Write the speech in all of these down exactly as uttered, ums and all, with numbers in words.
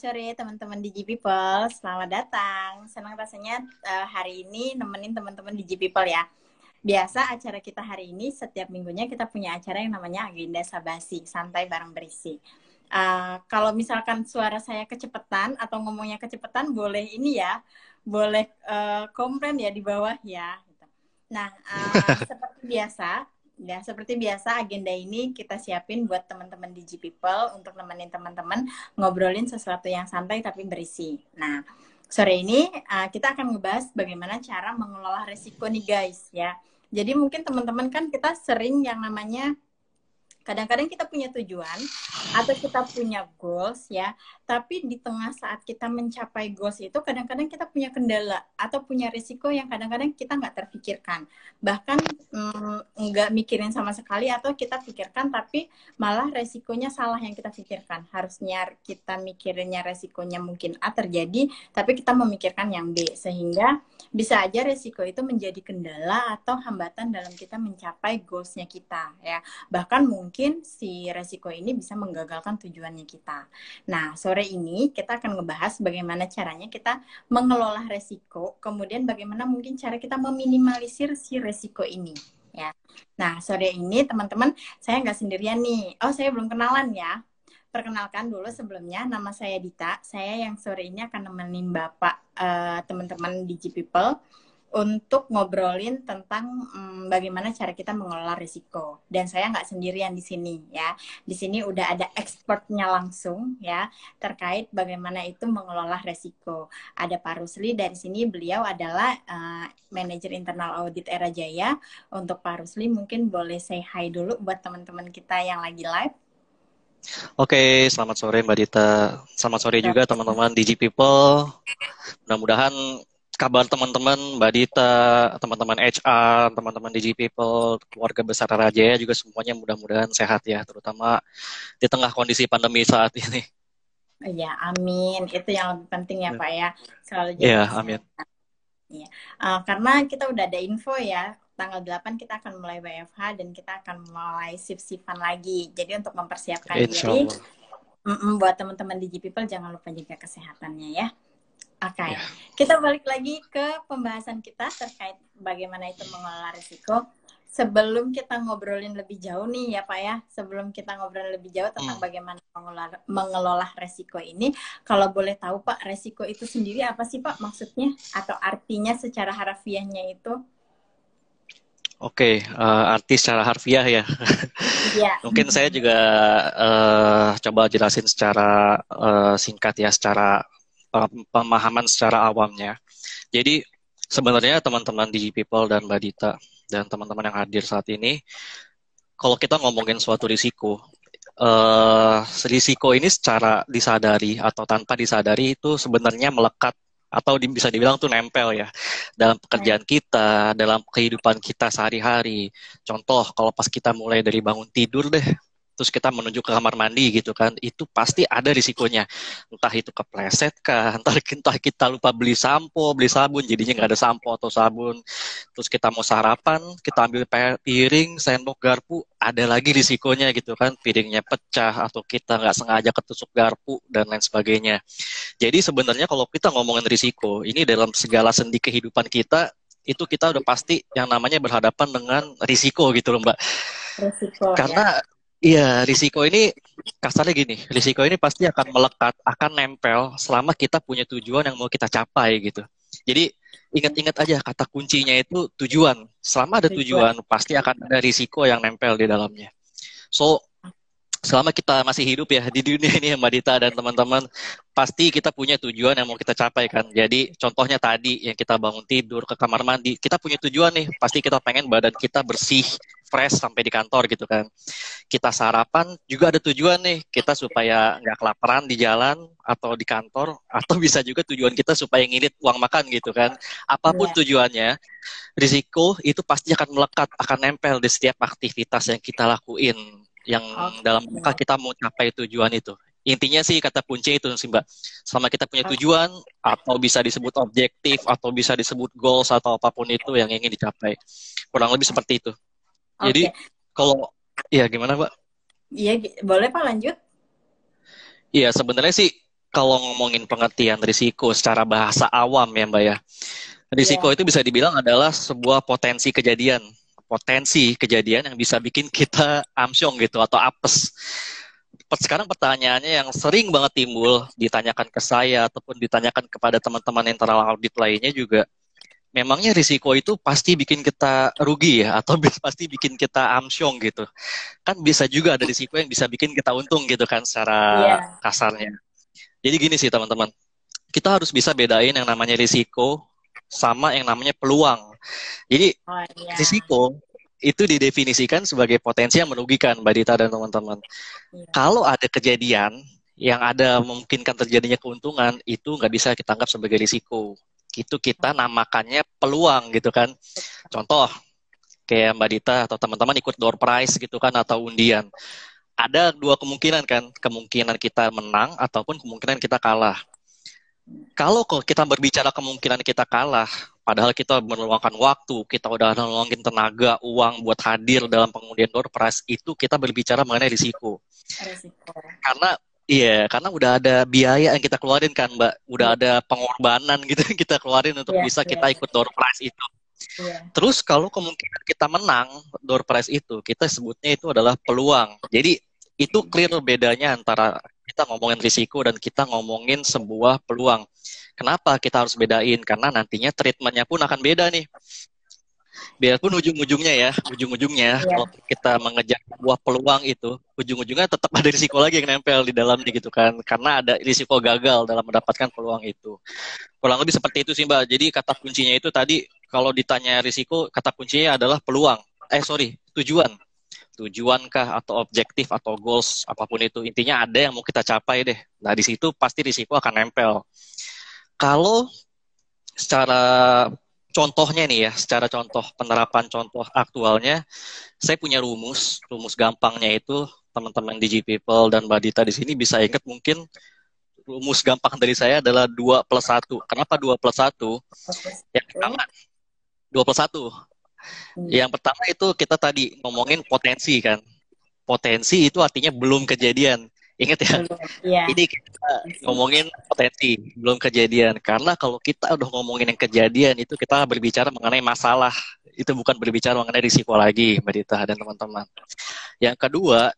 sore teman-teman Digi People, selamat datang. Senang rasanya uh, hari ini nemenin teman-teman Digi People ya. Biasa acara kita hari ini setiap minggunya kita punya acara yang namanya Agenda Sabasi, santai bareng berisi. Uh, kalau misalkan suara saya kecepatan atau ngomongnya kecepatan boleh ini ya, boleh uh, komplain ya di bawah ya. Nah, uh, seperti biasa. Ya, seperti biasa agenda ini kita siapin buat teman-teman Digi People untuk nemenin teman-teman ngobrolin sesuatu yang santai tapi berisi. Nah, sore ini uh, kita akan ngebahas bagaimana cara mengelola resiko nih guys ya. Jadi mungkin teman-teman kan kita sering yang namanya kadang-kadang kita punya tujuan atau kita punya goals ya, tapi di tengah saat kita mencapai goals itu kadang-kadang kita punya kendala atau punya risiko yang kadang-kadang kita nggak terpikirkan. Bahkan mm, nggak mikirin sama sekali atau kita pikirkan tapi malah resikonya salah yang kita pikirkan. Harusnya kita mikirinnya resikonya mungkin A terjadi, tapi kita memikirkan yang B. Sehingga bisa aja resiko itu menjadi kendala atau hambatan dalam kita mencapai goals-nya kita ya. Bahkan mungkin mungkin si resiko ini bisa menggagalkan tujuannya kita. Nah, sore ini kita akan ngebahas bagaimana caranya kita mengelola resiko, kemudian bagaimana mungkin cara kita meminimalisir si resiko ini. Ya. Nah, sore ini teman-teman, saya nggak sendirian nih. Oh, saya belum kenalan ya. Perkenalkan dulu sebelumnya, nama saya Dita. Saya yang sore ini akan nemenin Bapak uh, teman-teman Digi People untuk ngobrolin tentang hmm, bagaimana cara kita mengelola risiko. Dan saya nggak sendirian di sini ya. Di sini udah ada expertnya langsung ya terkait bagaimana itu mengelola risiko. Ada Pak Rusli dari sini, beliau adalah uh, manajer internal audit Era Jaya. Untuk Pak Rusli mungkin boleh say hi dulu buat teman-teman kita yang lagi live. Oke, selamat sore Mbak Dita. Selamat sore juga teman-teman Digi People. Mudah-mudahan kabar teman-teman, Mbak Dita, teman-teman H R, teman-teman Digi People, keluarga besar Rajaya juga semuanya mudah-mudahan sehat ya, terutama di tengah kondisi pandemi saat ini. Ya, amin. Itu yang lebih penting ya, Pak ya. Selalu jaga Ya, kesehatan. amin. Ya. Uh, karena kita udah ada info ya, tanggal delapan kita akan mulai W F H dan kita akan mulai shift-shiftan lagi. Jadi untuk mempersiapkan Insya diri, Allah. buat teman-teman Digi People jangan lupa jaga kesehatannya ya. Oke, okay. Ya. Kita balik lagi ke pembahasan kita terkait bagaimana itu mengelola risiko. Sebelum kita ngobrolin lebih jauh nih ya Pak ya, sebelum kita ngobrolin lebih jauh tentang hmm. bagaimana mengelola, mengelola resiko ini, kalau boleh tahu Pak, resiko itu sendiri apa sih Pak maksudnya? Atau artinya secara harfiahnya itu? Oke, okay, uh, arti secara harfiah ya. Yeah. Mungkin saya juga uh, coba jelasin secara uh, singkat ya, secara pemahaman secara awamnya. Jadi sebenarnya teman-teman Digi People dan Mbak Dita dan teman-teman yang hadir saat ini, kalau kita ngomongin suatu risiko, uh, risiko ini secara disadari atau tanpa disadari itu sebenarnya melekat atau di, bisa dibilang tuh nempel ya dalam pekerjaan kita, dalam kehidupan kita sehari-hari. Contoh, kalau pas kita mulai dari bangun tidur deh, terus kita menuju ke kamar mandi gitu kan, itu pasti ada risikonya. Entah itu kepleset kah, entah, entah kita lupa beli sampo, beli sabun, jadinya nggak ada sampo atau sabun. Terus kita mau sarapan, kita ambil piring, sendok, garpu, ada lagi risikonya gitu kan, piringnya pecah atau kita nggak sengaja ketusuk garpu dan lain sebagainya. Jadi sebenarnya kalau kita ngomongin risiko, ini dalam segala sendi kehidupan kita, itu kita udah pasti yang namanya berhadapan dengan risiko gitu loh Mbak. Risiko, Karena ya. Iya, risiko ini kasarnya gini, risiko ini pasti akan melekat, akan nempel selama kita punya tujuan yang mau kita capai gitu. Jadi ingat-ingat aja kata kuncinya itu tujuan. Selama ada tujuan, pasti akan ada risiko yang nempel di dalamnya. So, selama kita masih hidup ya di dunia ini Mbak Dita dan teman-teman, pasti kita punya tujuan yang mau kita capai kan. Jadi contohnya tadi yang kita bangun tidur ke kamar mandi, kita punya tujuan nih, pasti kita pengen badan kita bersih, fresh sampai di kantor gitu kan. Kita sarapan juga ada tujuan nih, kita supaya nggak kelaparan di jalan atau di kantor, atau bisa juga tujuan kita supaya ngirit uang makan gitu kan. Apapun yeah. tujuannya, risiko itu pasti akan melekat, akan nempel di setiap aktivitas yang kita lakuin, yang okay. dalam rangka kita mau capai tujuan itu. Intinya sih kata kunci itu sih Mbak. Selama kita punya tujuan, atau bisa disebut objektif, atau bisa disebut goals, atau apapun itu yang ingin dicapai. Kurang lebih seperti itu. Jadi, okay. kalau, ya gimana Mbak? Iya, boleh Pak lanjut? Iya, sebenarnya sih kalau ngomongin pengertian risiko secara bahasa awam ya Mbak ya, risiko Iya. itu bisa dibilang adalah sebuah potensi kejadian. Potensi kejadian yang bisa bikin kita amsyong gitu atau apes. Sekarang pertanyaannya yang sering banget timbul, ditanyakan ke saya ataupun ditanyakan kepada teman-teman internal audit lainnya juga, memangnya risiko itu pasti bikin kita rugi ya atau pasti bikin kita amsyong gitu. Kan bisa juga ada risiko yang bisa bikin kita untung gitu kan secara Iya. kasarnya. Jadi gini sih teman-teman, kita harus bisa bedain yang namanya risiko sama yang namanya peluang. Jadi Oh iya. risiko itu didefinisikan sebagai potensi yang merugikan Mbak Dita dan teman-teman. Iya. Kalau ada kejadian yang ada memungkinkan terjadinya keuntungan, itu nggak bisa kita anggap sebagai risiko. Itu kita namakannya peluang gitu kan. Contoh, kayak Mbak Dita atau teman-teman ikut door prize gitu kan atau undian. Ada dua kemungkinan kan, kemungkinan kita menang ataupun kemungkinan kita kalah. Kalau kita berbicara kemungkinan kita kalah, padahal kita meluangkan waktu, kita udah meluangkan tenaga, uang buat hadir dalam pengundian door prize, itu kita berbicara mengenai risiko. Risiko. Karena iya, karena udah ada biaya yang kita keluarin kan, Mbak. Udah ada pengorbanan gitu yang kita keluarin untuk Iya, bisa iya. kita ikut door prize itu. Iya. Terus kalau kemungkinan kita menang door prize itu, kita sebutnya itu adalah peluang. Jadi itu clear bedanya antara kita ngomongin risiko dan kita ngomongin sebuah peluang. Kenapa kita harus bedain? Karena nantinya treatmentnya pun akan beda nih. Biarpun ujung-ujungnya ya, ujung-ujungnya Iya. kalau kita mengejar sebuah peluang itu, ujung-ujungnya tetap ada risiko lagi yang nempel di dalamnya gitu kan. Karena ada risiko gagal dalam mendapatkan peluang itu. Kurang lebih seperti itu sih Mbak. Jadi kata kuncinya itu tadi, kalau ditanya risiko, kata kuncinya adalah peluang. Eh sorry, tujuan. Tujuankah atau objektif atau goals apapun itu, intinya ada yang mau kita capai deh. Nah di situ pasti risiko akan nempel. Kalau secara contohnya nih ya, secara contoh penerapan contoh aktualnya, saya punya rumus, rumus gampangnya itu teman-teman di G People dan Mbak Dita di sini bisa ingat mungkin rumus gampang dari saya adalah dua plus satu. Kenapa dua plus satu? Yang pertama, dua plus satu. Yang pertama itu kita tadi ngomongin potensi kan. Potensi itu artinya belum kejadian. Ingat ya, Iya. ini kita ngomongin potensi, belum kejadian. Karena kalau kita udah ngomongin yang kejadian, itu kita berbicara mengenai masalah. Itu bukan berbicara mengenai risiko lagi, Mbak Dita dan teman-teman. Yang kedua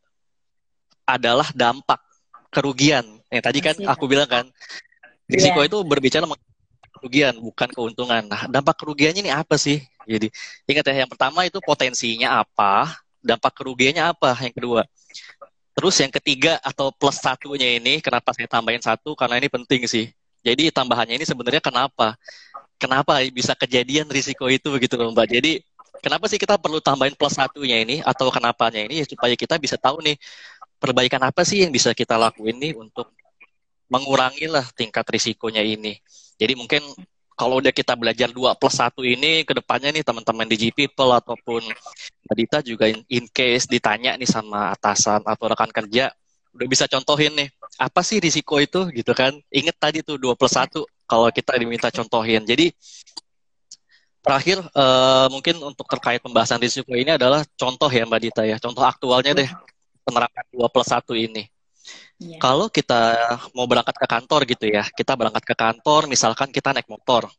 adalah dampak, kerugian. Yang tadi kan aku bilang kan, risiko yeah. itu berbicara mengenai kerugian, bukan keuntungan. Nah, dampak kerugiannya ini apa sih? Jadi, ingat ya, yang pertama itu potensinya apa, dampak kerugiannya apa, yang kedua. Terus yang ketiga atau plus satunya ini, kenapa saya tambahin satu? Karena ini penting sih. Jadi tambahannya ini sebenarnya kenapa? Kenapa bisa kejadian risiko itu begitu loh Mbak. Jadi kenapa sih kita perlu tambahin plus satunya ini atau kenapanya ini supaya kita bisa tahu nih perbaikan apa sih yang bisa kita lakuin nih untuk mengurangi lah tingkat risikonya ini. Jadi mungkin kalau udah kita belajar dua plus satu ini, ke depannya nih teman-teman di G People ataupun Mbak Dita juga in, in case ditanya nih sama atasan atau rekan kerja, udah bisa contohin nih, apa sih risiko itu gitu kan. Ingat tadi tuh dua plus satu kalau kita diminta contohin. Jadi terakhir uh, mungkin untuk terkait pembahasan risiko ini adalah contoh ya Mbak Dita ya, contoh aktualnya deh penerapan dua plus satu ini. Yeah. Kalau kita mau berangkat ke kantor gitu ya, kita berangkat ke kantor, misalkan kita naik motor.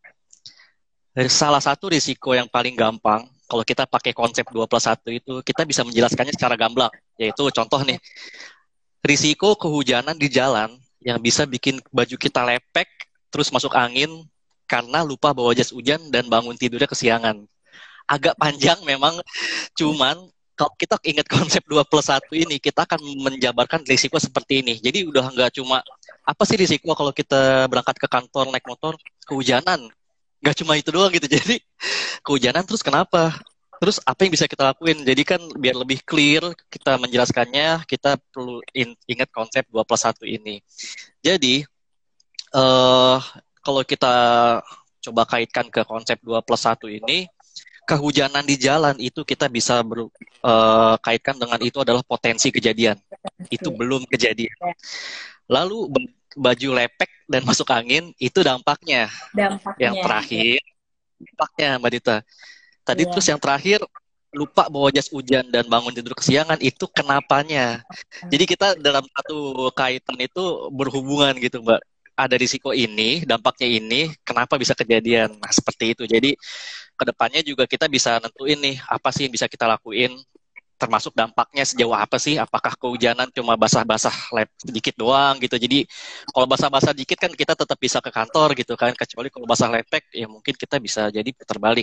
Salah satu risiko yang paling gampang, kalau kita pakai konsep dua plus satu itu, kita bisa menjelaskannya secara gamblang. Yaitu contoh nih, risiko kehujanan di jalan yang bisa bikin baju kita lepek, terus masuk angin, karena lupa bawa jas hujan dan bangun tidurnya kesiangan. Agak panjang memang, cuman kalau kita ingat konsep dua plus satu ini, kita akan menjabarkan risiko seperti ini. Jadi udah nggak cuma, apa sih risiko kalau kita berangkat ke kantor naik motor, kehujanan. Nggak cuma itu doang gitu. Jadi kehujanan terus kenapa? Terus apa yang bisa kita lakuin? Jadi kan biar lebih clear kita menjelaskannya, kita perlu ingat konsep dua plus satu ini. Jadi, uh, kalau kita coba kaitkan ke konsep dua plus satu ini, kehujanan di jalan itu kita bisa ber, uh, kaitkan dengan itu adalah potensi kejadian. Itu belum kejadian. Lalu baju lepek dan masuk angin itu dampaknya. Dampaknya. Yang terakhir, dampaknya Mbak Dita. Tadi yeah. Terus yang terakhir lupa bawa jas hujan dan bangun tidur kesiangan itu kenapanya. Jadi kita dalam satu kaitan itu berhubungan gitu, Mbak. Ada risiko ini, dampaknya ini, kenapa bisa kejadian. Nah, seperti itu. Jadi kedepannya juga kita bisa nentuin nih apa sih yang bisa kita lakuin, termasuk dampaknya sejauh apa sih, apakah kehujanan cuma basah-basah lep sedikit doang gitu. Jadi kalau basah-basah dikit kan kita tetap bisa ke kantor gitu kan, kecuali kalau basah lepek ya mungkin kita bisa jadi putar balik.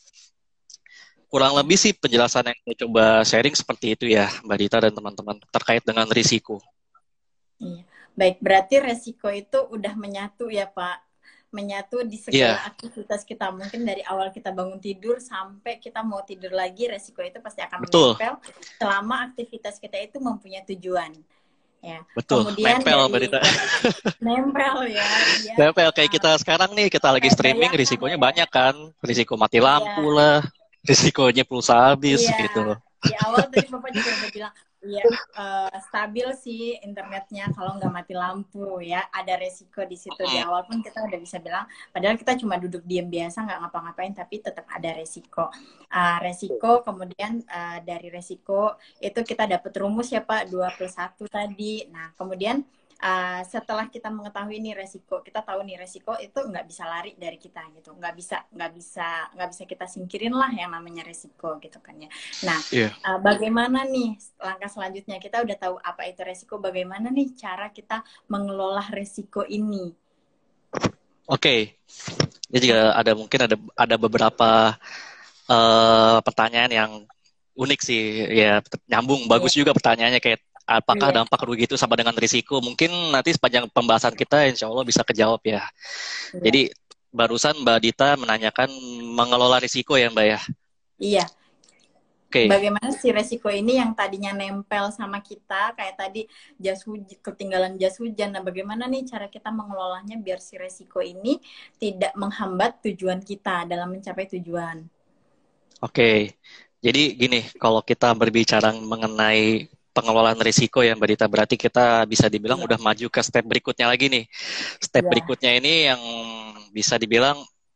Kurang lebih sih penjelasan yang saya coba sharing seperti itu ya Mbak Dita dan teman-teman terkait dengan risiko. Iya. Baik, berarti resiko itu udah menyatu ya Pak, menyatu di segala yeah. aktivitas kita. Mungkin dari awal kita bangun tidur sampai kita mau tidur lagi, resiko itu pasti akan Betul. menempel selama aktivitas kita itu mempunyai tujuan. Ya. Betul, kemudian nempel dari, Berita. Nempel ya. ya. Nempel kayak kita sekarang nih, kita lagi streaming, risikonya banyak kan. Risiko mati lampu ya. lah, risikonya pulsa habis ya. gitu. Di awal tadi Bapak juga udah bilang, ya uh, stabil sih internetnya kalau nggak mati lampu ya, ada resiko di situ. Di awal pun kita udah bisa bilang, padahal kita cuma duduk diam biasa nggak ngapa-ngapain, tapi tetap ada resiko. Uh, resiko kemudian uh, dari resiko itu kita dapat rumus ya Pak, dua plus satu tadi. Nah kemudian Uh, setelah kita mengetahui nih resiko, kita tahu nih resiko itu nggak bisa lari dari kita gitu, nggak bisa nggak bisa nggak bisa kita singkirin lah yang namanya resiko gitu kan ya. Nah, yeah. uh, bagaimana nih langkah selanjutnya? Kita udah tahu apa itu resiko, bagaimana nih cara kita mengelola resiko ini? Oke, okay. Ini juga ada mungkin ada ada beberapa uh, pertanyaan yang unik sih, ya nyambung, bagus yeah. juga pertanyaannya kayak. Apakah yeah. dampak rugi itu sama dengan risiko? Mungkin nanti sepanjang pembahasan kita insya Allah bisa kejawab ya. Yeah. Jadi barusan Mbak Dita menanyakan mengelola risiko ya Mbak ya? Iya. Oke. Okay. Bagaimana sih resiko ini yang tadinya nempel sama kita, kayak tadi jas hujan, ketinggalan jas hujan. Nah bagaimana nih cara kita mengelolanya biar si resiko ini tidak menghambat tujuan kita dalam mencapai tujuan? Oke. Okay. Jadi gini, kalau kita berbicara mengenai pengelolaan risiko ya Mbak Dita, berarti kita bisa dibilang yeah. udah maju ke step berikutnya lagi nih. Step yeah. berikutnya ini yang bisa dibilang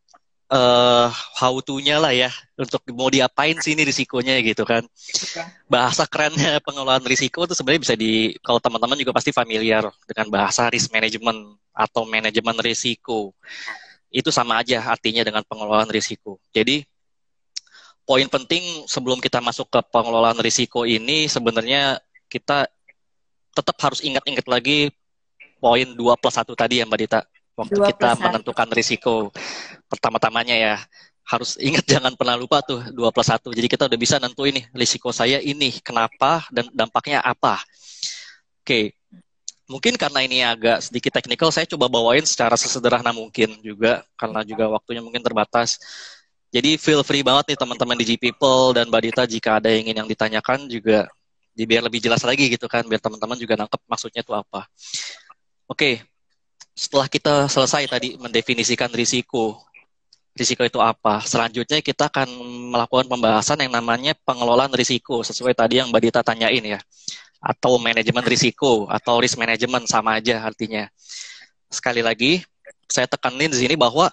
uh, how to-nya lah ya, untuk mau diapain sih ini risikonya gitu kan. Yeah. Bahasa kerennya pengelolaan risiko itu sebenarnya bisa di, kalau teman-teman juga pasti familiar dengan bahasa risk management atau manajemen risiko. Itu sama aja artinya dengan pengelolaan risiko. Jadi poin penting sebelum kita masuk ke pengelolaan risiko ini sebenarnya kita tetap harus ingat-ingat lagi poin dua plus satu tadi ya Mbak Dita. Waktu kita menentukan risiko pertama-tamanya ya, harus ingat jangan pernah lupa tuh dua plus satu. Jadi kita udah bisa nentuin nih risiko saya ini, kenapa dan dampaknya apa. Oke, mungkin karena ini agak sedikit teknikal, saya coba bawain secara sesederhana mungkin juga, karena juga waktunya mungkin terbatas. Jadi feel free banget nih teman-teman di G People dan Mbak Dita jika ada yang ingin yang ditanyakan juga biar lebih jelas lagi gitu kan, biar teman-teman juga nangkep maksudnya itu apa. Oke, setelah kita selesai tadi mendefinisikan risiko, risiko itu apa, selanjutnya kita akan melakukan pembahasan yang namanya pengelolaan risiko, sesuai tadi yang Mbak Dita tanyain ya, atau manajemen risiko, atau risk management, sama aja artinya. Sekali lagi, saya tekanin di sini bahwa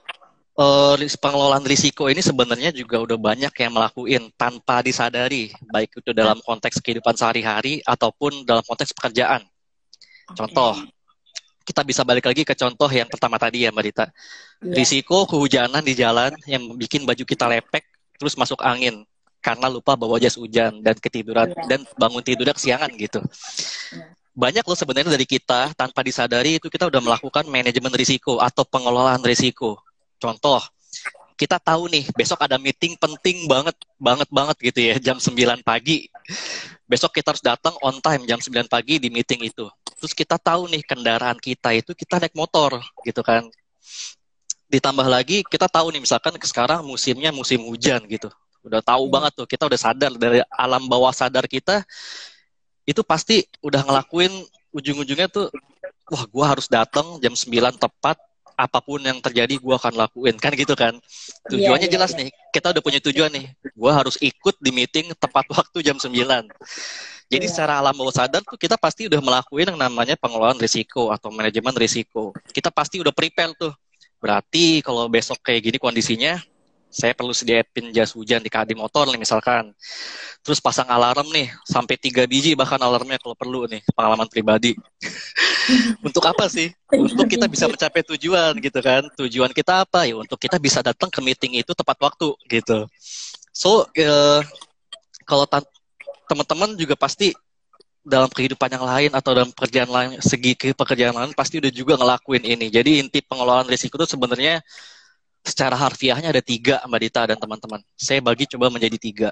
Uh, pengelolaan risiko ini sebenarnya juga udah banyak yang melakukan tanpa disadari, baik itu dalam konteks kehidupan sehari-hari ataupun dalam konteks pekerjaan. Okay. Contoh, kita bisa balik lagi ke contoh yang pertama tadi ya Mbak Dita. Yeah. Risiko kehujanan di jalan yang bikin baju kita lepek terus masuk angin karena lupa bawa jas hujan dan ketiduran yeah. dan bangun tidurnya kesiangan gitu. Yeah. Banyak loh sebenarnya dari kita tanpa disadari itu kita udah melakukan manajemen risiko atau pengelolaan risiko. Contoh, kita tahu nih besok ada meeting penting banget, banget banget gitu ya, jam sembilan pagi. Besok kita harus datang on time jam sembilan pagi di meeting itu. Terus kita tahu nih kendaraan kita itu kita naik motor gitu kan. Ditambah lagi kita tahu nih misalkan sekarang musimnya musim hujan gitu. Udah tahu hmm. banget tuh, kita udah sadar dari alam bawah sadar kita itu pasti udah ngelakuin ujung-ujungnya tuh, wah gue harus datang jam sembilan tepat. Apapun yang terjadi gue akan lakuin kan gitu kan, tujuannya yeah, yeah, jelas yeah. nih, kita udah punya tujuan nih, gue harus ikut di meeting tepat waktu jam sembilan. Jadi yeah. secara alam bawah sadar tuh kita pasti udah melakukan yang namanya pengelolaan risiko atau manajemen risiko. Kita pasti udah prepare tuh, berarti kalau besok kayak gini kondisinya Saya perlu sediain jas hujan di di motor nih misalkan. Terus pasang alarm nih, sampai tiga biji bahkan alarmnya kalau perlu nih, pengalaman pribadi. Untuk apa sih? Untuk kita bisa mencapai tujuan gitu kan. Tujuan kita apa ya? Untuk kita bisa datang ke meeting itu tepat waktu gitu. So, eh, kalau teman-teman juga pasti dalam kehidupan yang lain atau dalam pekerjaan lain, segi ke pekerjaan lain pasti udah juga ngelakuin ini. Jadi inti pengelolaan risiko itu sebenarnya secara harfiahnya ada tiga, Mbak Dita dan teman-teman. Saya bagi coba menjadi tiga.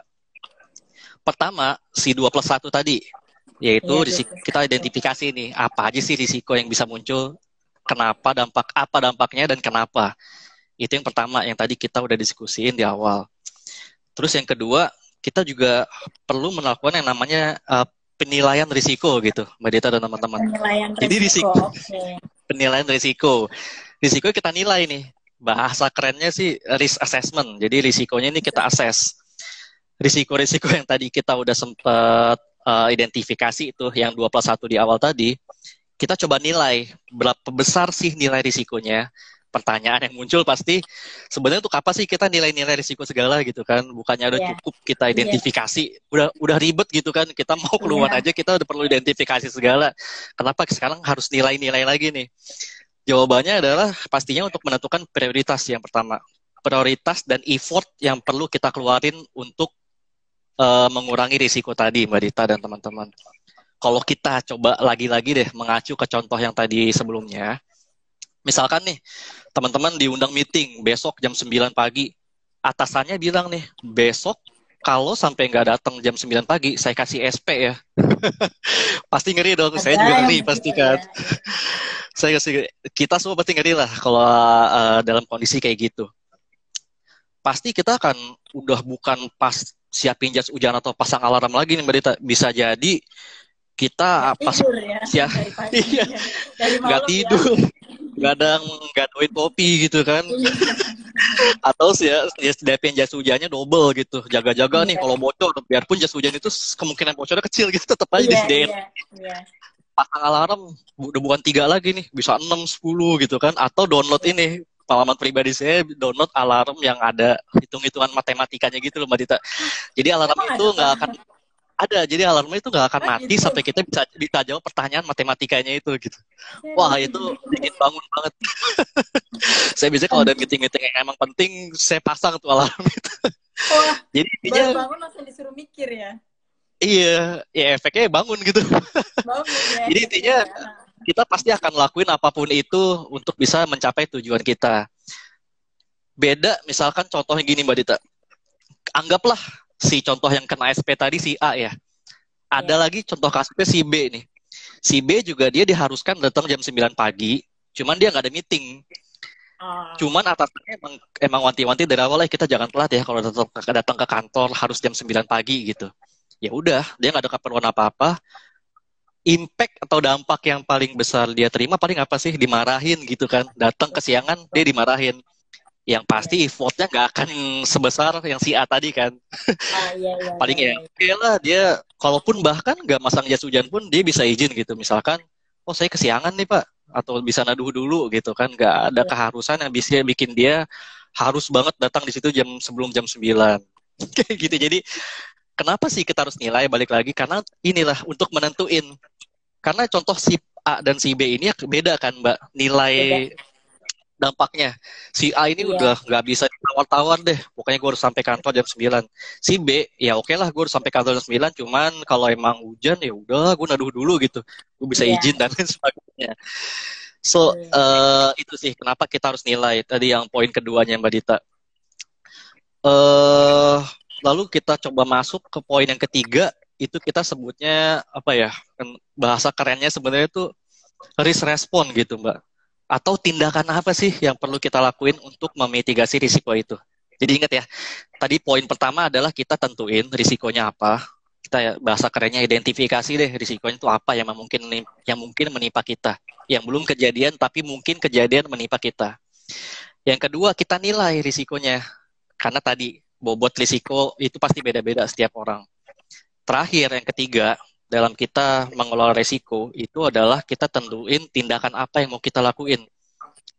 Pertama, si dua plus satu tadi, yaitu ya, risiko, kita identifikasi nih, apa aja sih risiko yang bisa muncul, kenapa, dampak apa dampaknya, dan kenapa. Itu yang pertama, yang tadi kita udah diskusiin di awal. Terus yang kedua, kita juga perlu melakukan yang namanya uh, penilaian risiko gitu, Mbak Dita dan teman-teman. Penilaian Jadi risiko, risiko, okay. penilaian risiko. Risiko kita nilai nih, bahasa kerennya sih risk assessment. Jadi risikonya ini kita assess. Risiko-risiko yang tadi kita udah sempat uh, identifikasi itu, yang dua plus satu di awal tadi, kita coba nilai berapa besar sih nilai risikonya. Pertanyaan yang muncul pasti, sebenarnya untuk apa sih kita nilai-nilai risiko segala gitu kan? Bukannya udah yeah. cukup kita identifikasi, yeah. udah udah ribet gitu kan? Kita mau keluar yeah. aja, kita udah perlu identifikasi segala. Kenapa sekarang harus nilai-nilai lagi nih? Jawabannya adalah pastinya untuk menentukan prioritas yang pertama. Prioritas dan effort yang perlu kita keluarin untuk uh, mengurangi risiko tadi, Mbak Dita dan teman-teman. Kalau kita coba lagi-lagi deh mengacu ke contoh yang tadi sebelumnya, misalkan nih, teman-teman diundang meeting besok jam sembilan pagi. Atasannya bilang nih, besok kalau sampai nggak datang jam sembilan pagi, saya kasih S P ya. Pasti ngeri dong, ada saya juga ngeri pasti kan. Ya. Saya kasih, kita semua pasti ngeri lah kalau uh, dalam kondisi kayak gitu. Pasti kita akan udah bukan pas siapin jas hujan atau pasang alarm lagi nih Mbak Dita. Bisa jadi kita gak pas tidur ya, siap, iya, nggak tidur. Ya. Kadang gadoin kopi gitu kan. Atau sih ya, ya sediain jas hujannya double gitu. Jaga-jaga yeah. nih kalau bocor, biarpun jas hujan itu kemungkinan bocornya kecil gitu, tetap aja yeah, disediain. Yeah, yeah. Pasang alarm udah bukan tiga lagi nih, bisa enam, sepuluh gitu kan. Atau download yeah. ini, pengalaman pribadi saya download alarm yang ada hitung-hitungan matematikanya gitu loh Mbak Dita. Jadi alarm Emang itu nggak akan ada, jadi alarmnya itu nggak akan mati gitu. Sampai kita bisa bisa jawab pertanyaan matematikanya itu gitu. Wah itu bikin bangun banget. Saya biasanya kalau ada meeting-meeting yang emang penting, saya pasang tuh alarm itu. Wah, jadi intinya baru bangun langsung disuruh mikir ya. Iya, ya efeknya bangun gitu. Bangun, ya, jadi intinya ya. Kita pasti akan lakuin apapun itu untuk bisa mencapai tujuan kita. Beda misalkan contohnya gini Mbak Dita. Anggaplah si contoh yang kena S P tadi si A ya. Ada yeah. lagi contoh kasusnya si B nih. Si B juga dia diharuskan datang jam sembilan pagi, cuman dia nggak ada meeting. Uh. Cuman atasnya emang, emang wanti-wanti dari awal lah kita jangan telat ya kalau datang, datang ke kantor harus jam sembilan pagi gitu. Ya udah, dia nggak ada keperluan apa-apa. Impact atau dampak yang paling besar dia terima paling apa sih? Dimarahin gitu kan. Datang kesiangan dia dimarahin. Yang pasti effortnya nggak akan sebesar yang si A tadi kan. Ah, iya, iya, paling iya, iya. ya oke lah dia, kalaupun bahkan nggak masang jas hujan pun dia bisa izin gitu. Misalkan, oh saya kesiangan nih Pak, atau bisa naduh dulu gitu kan. Nggak ada iya. keharusan yang bisa bikin dia harus banget datang di situ jam sebelum jam sembilan. Kayak gitu. Jadi kenapa sih kita harus nilai balik lagi? Karena inilah untuk menentuin. Karena contoh si A dan si B ini beda kan Mbak, nilai beda. Dampaknya. Si A ini iya. udah nggak bisa ditawar-tawar deh. Pokoknya gue harus sampai kantor jam sembilan. Si B, ya oke lah gue harus sampai kantor jam sembilan. Cuman kalau emang hujan, ya udah gue naduh dulu gitu. Gue bisa iya. izin dan lain sebagainya. So, iya. uh, itu sih kenapa kita harus nilai. Tadi yang poin keduanya Mbak Dita. Uh, lalu kita coba masuk ke poin yang ketiga. Itu kita sebutnya, apa ya, bahasa kerennya sebenarnya itu risk response gitu Mbak. Atau tindakan apa sih yang perlu kita lakuin untuk memitigasi risiko itu. Jadi ingat ya, tadi poin pertama adalah kita tentuin risikonya apa. Kita ya, bahasa kerennya identifikasi deh risikonya itu apa yang mungkin yang mungkin menimpa kita. Yang belum kejadian tapi mungkin kejadian menimpa kita. Yang kedua, kita nilai risikonya. Karena tadi bobot risiko itu pasti beda-beda setiap orang. Terakhir, yang ketiga, dalam kita mengelola resiko itu adalah kita tentuin tindakan apa yang mau kita lakuin.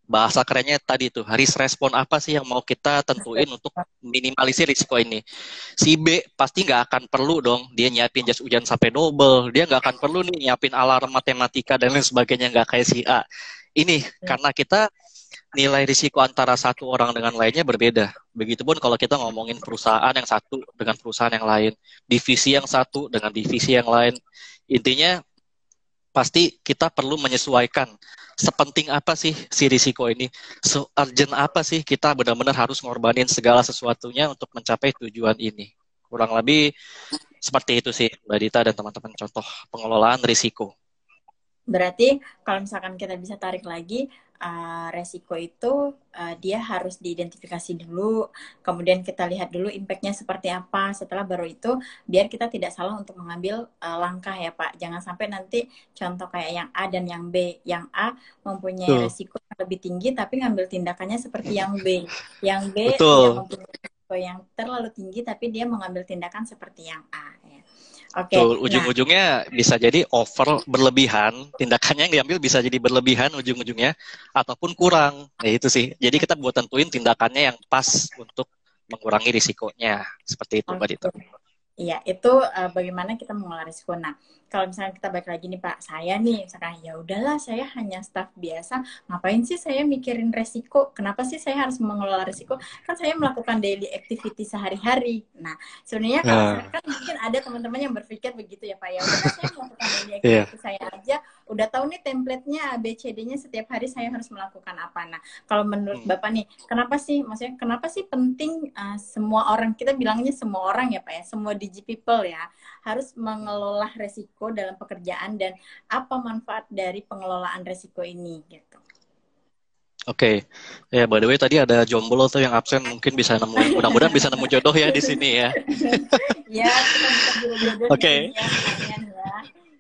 bahasa kerennya tadi tuh, risk respon apa sih yang mau kita tentuin untuk minimalisir risiko ini. Si B pasti nggak akan perlu dong dia nyiapin jas hujan sampai double, dia nggak akan perlu nih nyiapin alarm matematika dan lain sebagainya, nggak kayak si A. Ini karena kita nilai risiko antara satu orang dengan lainnya berbeda. Begitupun kalau kita ngomongin perusahaan yang satu dengan perusahaan yang lain, divisi yang satu dengan divisi yang lain. Intinya pasti kita perlu menyesuaikan sepenting apa sih si risiko ini, se-urgent apa sih kita benar-benar harus ngorbanin segala sesuatunya untuk mencapai tujuan ini. Kurang lebih seperti itu sih Mbak Dita dan teman-teman, contoh pengelolaan risiko. Berarti kalau misalkan kita bisa tarik lagi, uh, resiko itu uh, dia harus diidentifikasi dulu, kemudian kita lihat dulu impact-nya seperti apa, setelah baru itu biar kita tidak salah untuk mengambil uh, langkah ya Pak. Jangan sampai nanti contoh kayak yang A dan yang B. Yang A mempunyai Betul. resiko yang lebih tinggi tapi ngambil tindakannya seperti yang B. Yang B Betul. yang mempunyai resiko yang terlalu tinggi tapi dia mengambil tindakan seperti yang A. Ya. Oke. Betul, Nah, ujung-ujungnya bisa jadi over, berlebihan, tindakannya yang diambil bisa jadi berlebihan ujung-ujungnya, ataupun kurang, ya itu sih. Jadi kita buat tentuin tindakannya yang pas untuk mengurangi risikonya, seperti itu Mbak Dita. oke. Iya, itu uh, bagaimana kita mengelola risiko. Nah, kalau misalnya kita balik lagi nih Pak, saya nih, misalkan ya udahlah, saya hanya staf biasa, ngapain sih saya mikirin resiko? Kenapa sih saya harus mengelola risiko? Kan saya melakukan daily activity sehari-hari. Nah, sebenarnya kalau saya Nah, kan mungkin ada teman-teman yang berpikir begitu ya Pak, ya udahlah saya melakukan daily iya. activity saya aja, udah tahu nih template-nya A B C D-nya setiap hari saya harus melakukan apa. Nah, kalau menurut Hmm. Bapak nih, kenapa sih, maksudnya kenapa sih penting uh, semua orang, kita bilangnya semua orang ya Pak ya, semua digi people ya, harus mengelola resiko dalam pekerjaan dan apa manfaat dari pengelolaan resiko ini gitu. Oke, ya by the way tadi ada jomblo tuh yang absen, mungkin bisa nemuin, mudah-mudahan bisa nemu jodoh ya di sini ya. Ya, kita bisa jodoh-jodoh di Oke, sini ya, sekalian ya.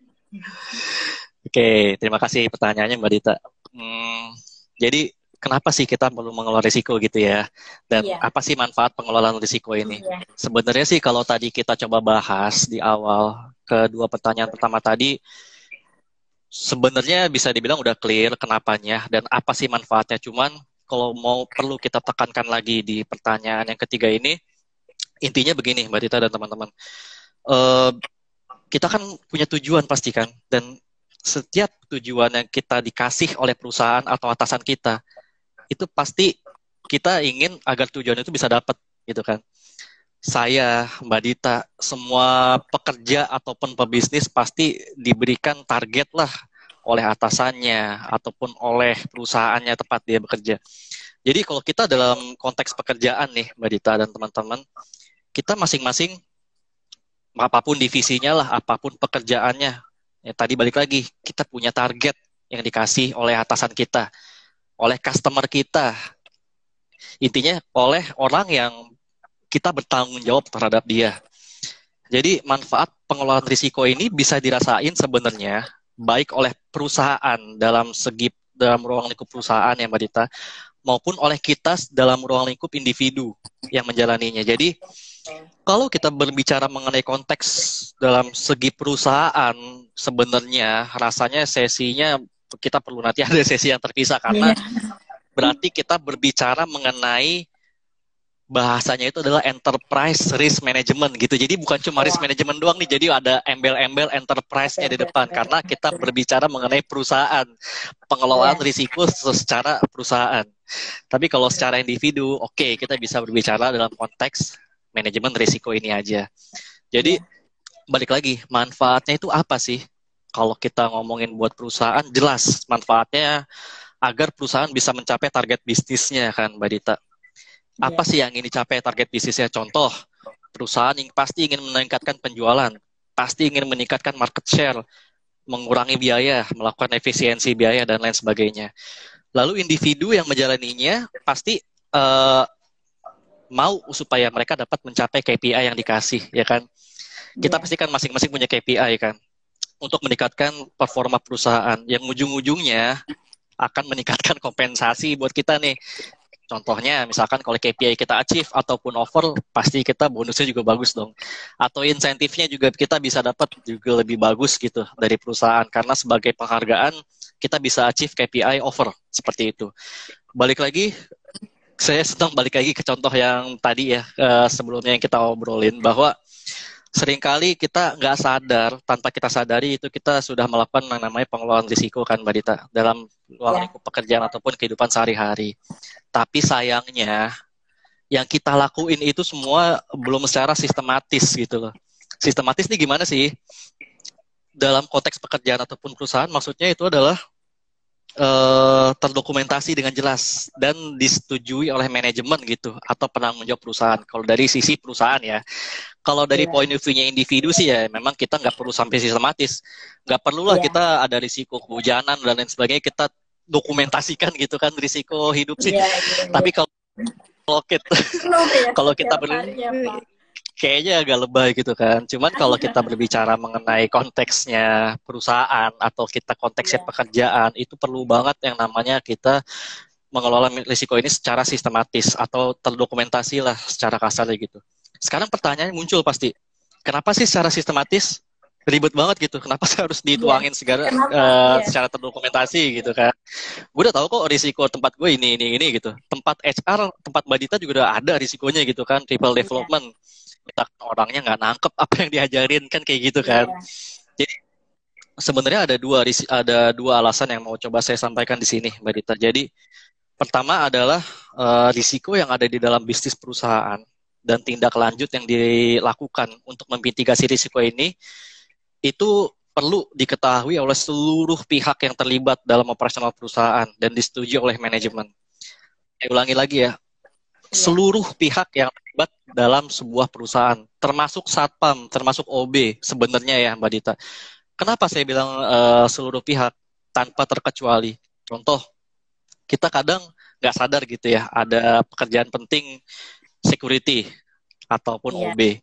oke, terima kasih pertanyaannya Mbak Dita. Hmm, jadi kenapa sih kita perlu mengelola risiko gitu ya? Dan Iya, apa sih manfaat pengelolaan risiko ini? iya, Sebenarnya sih kalau tadi kita coba bahas di awal kedua pertanyaan pertama tadi, sebenarnya bisa dibilang udah clear kenapanya dan apa sih manfaatnya. Cuman kalau mau perlu kita tekankan lagi di pertanyaan yang ketiga ini, intinya begini Mbak Dita dan teman-teman. Eh, kita kan punya tujuan pasti kan, dan setiap tujuan yang kita dikasih oleh perusahaan atau atasan kita, itu pasti kita ingin agar tujuan itu bisa dapat gitu kan. Saya, Mbak Dita, semua pekerja ataupun pebisnis pasti diberikan target lah oleh atasannya ataupun oleh perusahaannya tempat dia bekerja. Jadi kalau kita dalam konteks pekerjaan nih, Mbak Dita dan teman-teman, kita masing-masing, apapun divisinya lah, apapun pekerjaannya, ya, tadi balik lagi, kita punya target yang dikasih oleh atasan kita, oleh customer kita, intinya oleh orang yang kita bertanggung jawab terhadap dia. Jadi manfaat pengelolaan risiko ini bisa dirasain sebenarnya baik oleh perusahaan dalam segi dalam ruang lingkup perusahaan ya Mbak Dita, maupun oleh kita dalam ruang lingkup individu yang menjalaninya. Jadi kalau kita berbicara mengenai konteks dalam segi perusahaan, sebenarnya rasanya sesinya kita perlu nanti ada sesi yang terpisah karena iya, berarti kita berbicara mengenai bahasanya itu adalah enterprise risk management gitu. Jadi bukan cuma risk management doang nih, jadi ada embel-embel enterprise-nya di depan karena kita berbicara mengenai perusahaan, pengelolaan iya, risiko secara perusahaan. Tapi kalau secara individu, oke, okay, kita bisa berbicara dalam konteks manajemen risiko ini aja. Jadi iya, balik lagi, manfaatnya itu apa sih? Kalau kita ngomongin buat perusahaan, jelas manfaatnya agar perusahaan bisa mencapai target bisnisnya kan, Mbak Dita. Apa iya, sih yang ingin dicapai target bisnisnya? Contoh, perusahaan yang pasti ingin meningkatkan penjualan, pasti ingin meningkatkan market share, mengurangi biaya, melakukan efisiensi biaya, dan lain sebagainya. Lalu individu yang menjalaninya pasti uh, mau supaya mereka dapat mencapai K P I yang dikasih, ya kan? Kita iya, pasti kan masing-masing punya K P I kan, untuk meningkatkan performa perusahaan, yang ujung-ujungnya akan meningkatkan kompensasi buat kita nih. Contohnya, misalkan kalau K P I kita achieve ataupun over, pasti kita bonusnya juga bagus dong. Atau insentifnya juga kita bisa dapat juga lebih bagus gitu dari perusahaan. Karena sebagai penghargaan, kita bisa achieve K P I over seperti itu. Balik lagi, saya senang balik lagi ke contoh yang tadi ya, uh, sebelumnya yang kita obrolin, bahwa seringkali kita nggak sadar, tanpa kita sadari itu kita sudah melakukan yang namanya pengelolaan risiko kan Mbak Dita, dalam ruang Ya. lingkup pekerjaan ataupun kehidupan sehari-hari. Tapi sayangnya, yang kita lakuin itu semua belum secara sistematis gitu loh. Sistematis nih gimana sih? Dalam konteks pekerjaan ataupun perusahaan, maksudnya itu adalah Uh, terdokumentasi dengan jelas dan disetujui oleh manajemen gitu atau penanggung jawab perusahaan. Kalau dari sisi perusahaan ya, kalau dari Yeah. point of view-nya individu sih ya, memang kita nggak perlu sampai sistematis, nggak perlulah Yeah. kita ada risiko kehujanan dan lain sebagainya kita dokumentasikan gitu kan risiko hidup sih. Yeah, yeah, yeah. Tapi kalau kalau kita ya, kalau kita ber ya, kayaknya agak lebay gitu kan. Cuman kalau kita berbicara mengenai konteksnya perusahaan atau kita konteksnya yeah. pekerjaan, itu perlu banget yang namanya kita mengelola risiko ini secara sistematis atau terdokumentasi lah secara kasarnya gitu. Sekarang pertanyaannya muncul pasti, kenapa sih secara sistematis ribet banget gitu? Kenapa sih harus dituangin yeah. segala uh, yeah. secara terdokumentasi gitu kan? Gue udah tahu kok risiko tempat gue ini ini ini gitu. Tempat H R, tempat Mbak Dita juga udah ada risikonya gitu kan, people development. Yeah. Kita orangnya nggak nangkep apa yang diajarin kan kayak gitu kan. Yeah. Jadi sebenarnya ada dua ada dua alasan yang mau coba saya sampaikan di sini Mbak Dita. Jadi pertama adalah uh, risiko yang ada di dalam bisnis perusahaan dan tindak lanjut yang dilakukan untuk memitigasi risiko ini itu perlu diketahui oleh seluruh pihak yang terlibat dalam operasional perusahaan dan disetujui oleh manajemen. Saya ulangi lagi ya. Seluruh pihak yang terlibat dalam sebuah perusahaan, termasuk satpam, termasuk O B sebenarnya ya Mbak Dita. Kenapa saya bilang uh, seluruh pihak tanpa terkecuali? Contoh, kita kadang nggak sadar gitu ya, ada pekerjaan penting security ataupun yeah. O B.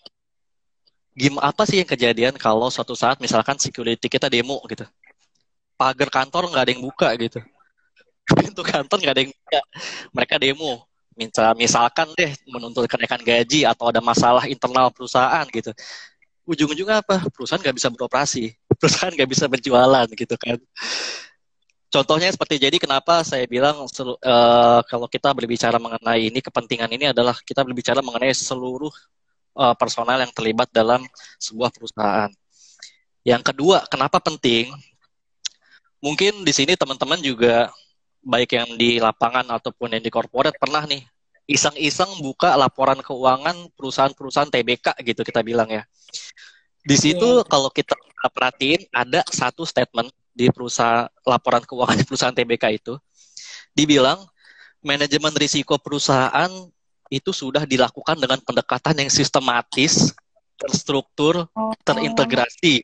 Gimana apa sih yang kejadian kalau suatu saat misalkan security kita demo gitu, pagar kantor nggak ada yang buka gitu, pintu kantor nggak ada yang buka, mereka demo. Minta, misalkan deh menuntut kenaikan gaji atau ada masalah internal perusahaan gitu, ujung-ujungnya apa? Perusahaan nggak bisa beroperasi, perusahaan nggak bisa berjualan gitu kan. Contohnya seperti jadi kenapa saya bilang uh, kalau kita berbicara mengenai ini, kepentingan ini adalah kita berbicara mengenai seluruh uh, personal yang terlibat dalam sebuah perusahaan. Yang kedua, kenapa penting? Mungkin di sini teman-teman juga baik yang di lapangan ataupun yang di corporate pernah nih iseng-iseng buka laporan keuangan perusahaan-perusahaan T B K gitu kita bilang ya. Di situ yeah. kalau kita perhatiin ada satu statement di perusahaan laporan keuangan di perusahaan T B K itu dibilang manajemen risiko perusahaan itu sudah dilakukan dengan pendekatan yang sistematis, terstruktur, terintegrasi.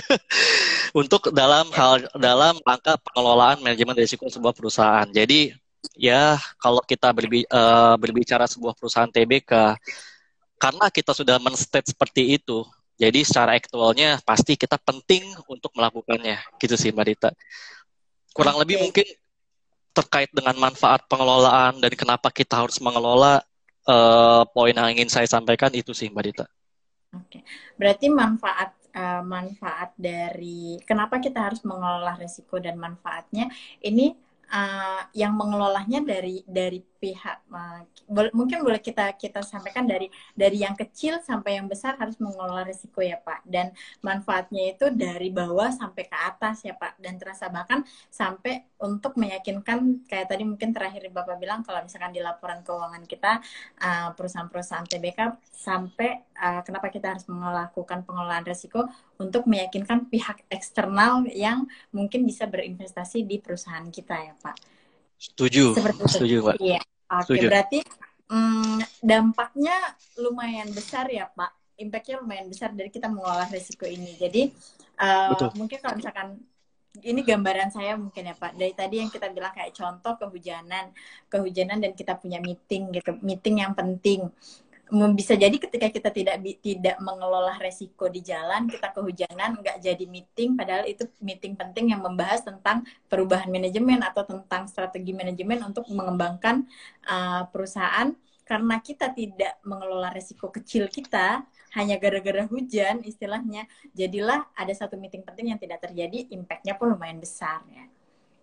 Untuk dalam hal dalam rangka pengelolaan manajemen risiko sebuah perusahaan. Jadi ya kalau kita berbi, uh, berbicara sebuah perusahaan T B K, karena kita sudah men-state seperti itu, jadi secara aktualnya pasti kita penting untuk melakukannya, gitu sih Mbak Dita. Kurang okay. lebih mungkin terkait dengan manfaat pengelolaan dan kenapa kita harus mengelola, uh, poin yang ingin saya sampaikan itu sih Mbak Dita. Oke, okay. Berarti manfaat uh, manfaat dari kenapa kita harus mengelola risiko dan manfaatnya ini uh, yang mengelolanya dari dari pihak uh, boleh, mungkin boleh kita kita sampaikan dari dari yang kecil sampai yang besar harus mengelola risiko ya Pak, dan manfaatnya itu dari bawah sampai ke atas ya Pak, dan terasa bahkan sampai untuk meyakinkan kayak tadi mungkin terakhir Bapak bilang kalau misalkan di laporan keuangan kita uh, perusahaan-perusahaan T B K sampai uh, kenapa kita harus melakukan pengelolaan risiko untuk meyakinkan pihak eksternal yang mungkin bisa berinvestasi di perusahaan kita ya Pak. Setuju, Seperti setuju Pak. Iya. Oke, okay, berarti hmm, dampaknya lumayan besar ya Pak. Impact-nya lumayan besar dari kita mengelola risiko ini. Jadi uh, mungkin kalau misalkan ini gambaran saya mungkin ya Pak. Dari tadi yang kita bilang kayak contoh kehujanan, kehujanan dan kita punya meeting gitu, meeting yang penting. Bisa jadi ketika kita tidak tidak mengelola resiko di jalan, kita kehujanan, nggak jadi meeting, padahal itu meeting penting yang membahas tentang perubahan manajemen atau tentang strategi manajemen untuk mengembangkan uh, perusahaan. Karena kita tidak mengelola resiko kecil kita, hanya gara-gara hujan istilahnya, jadilah ada satu meeting penting yang tidak terjadi, impact-nya pun lumayan besar ya.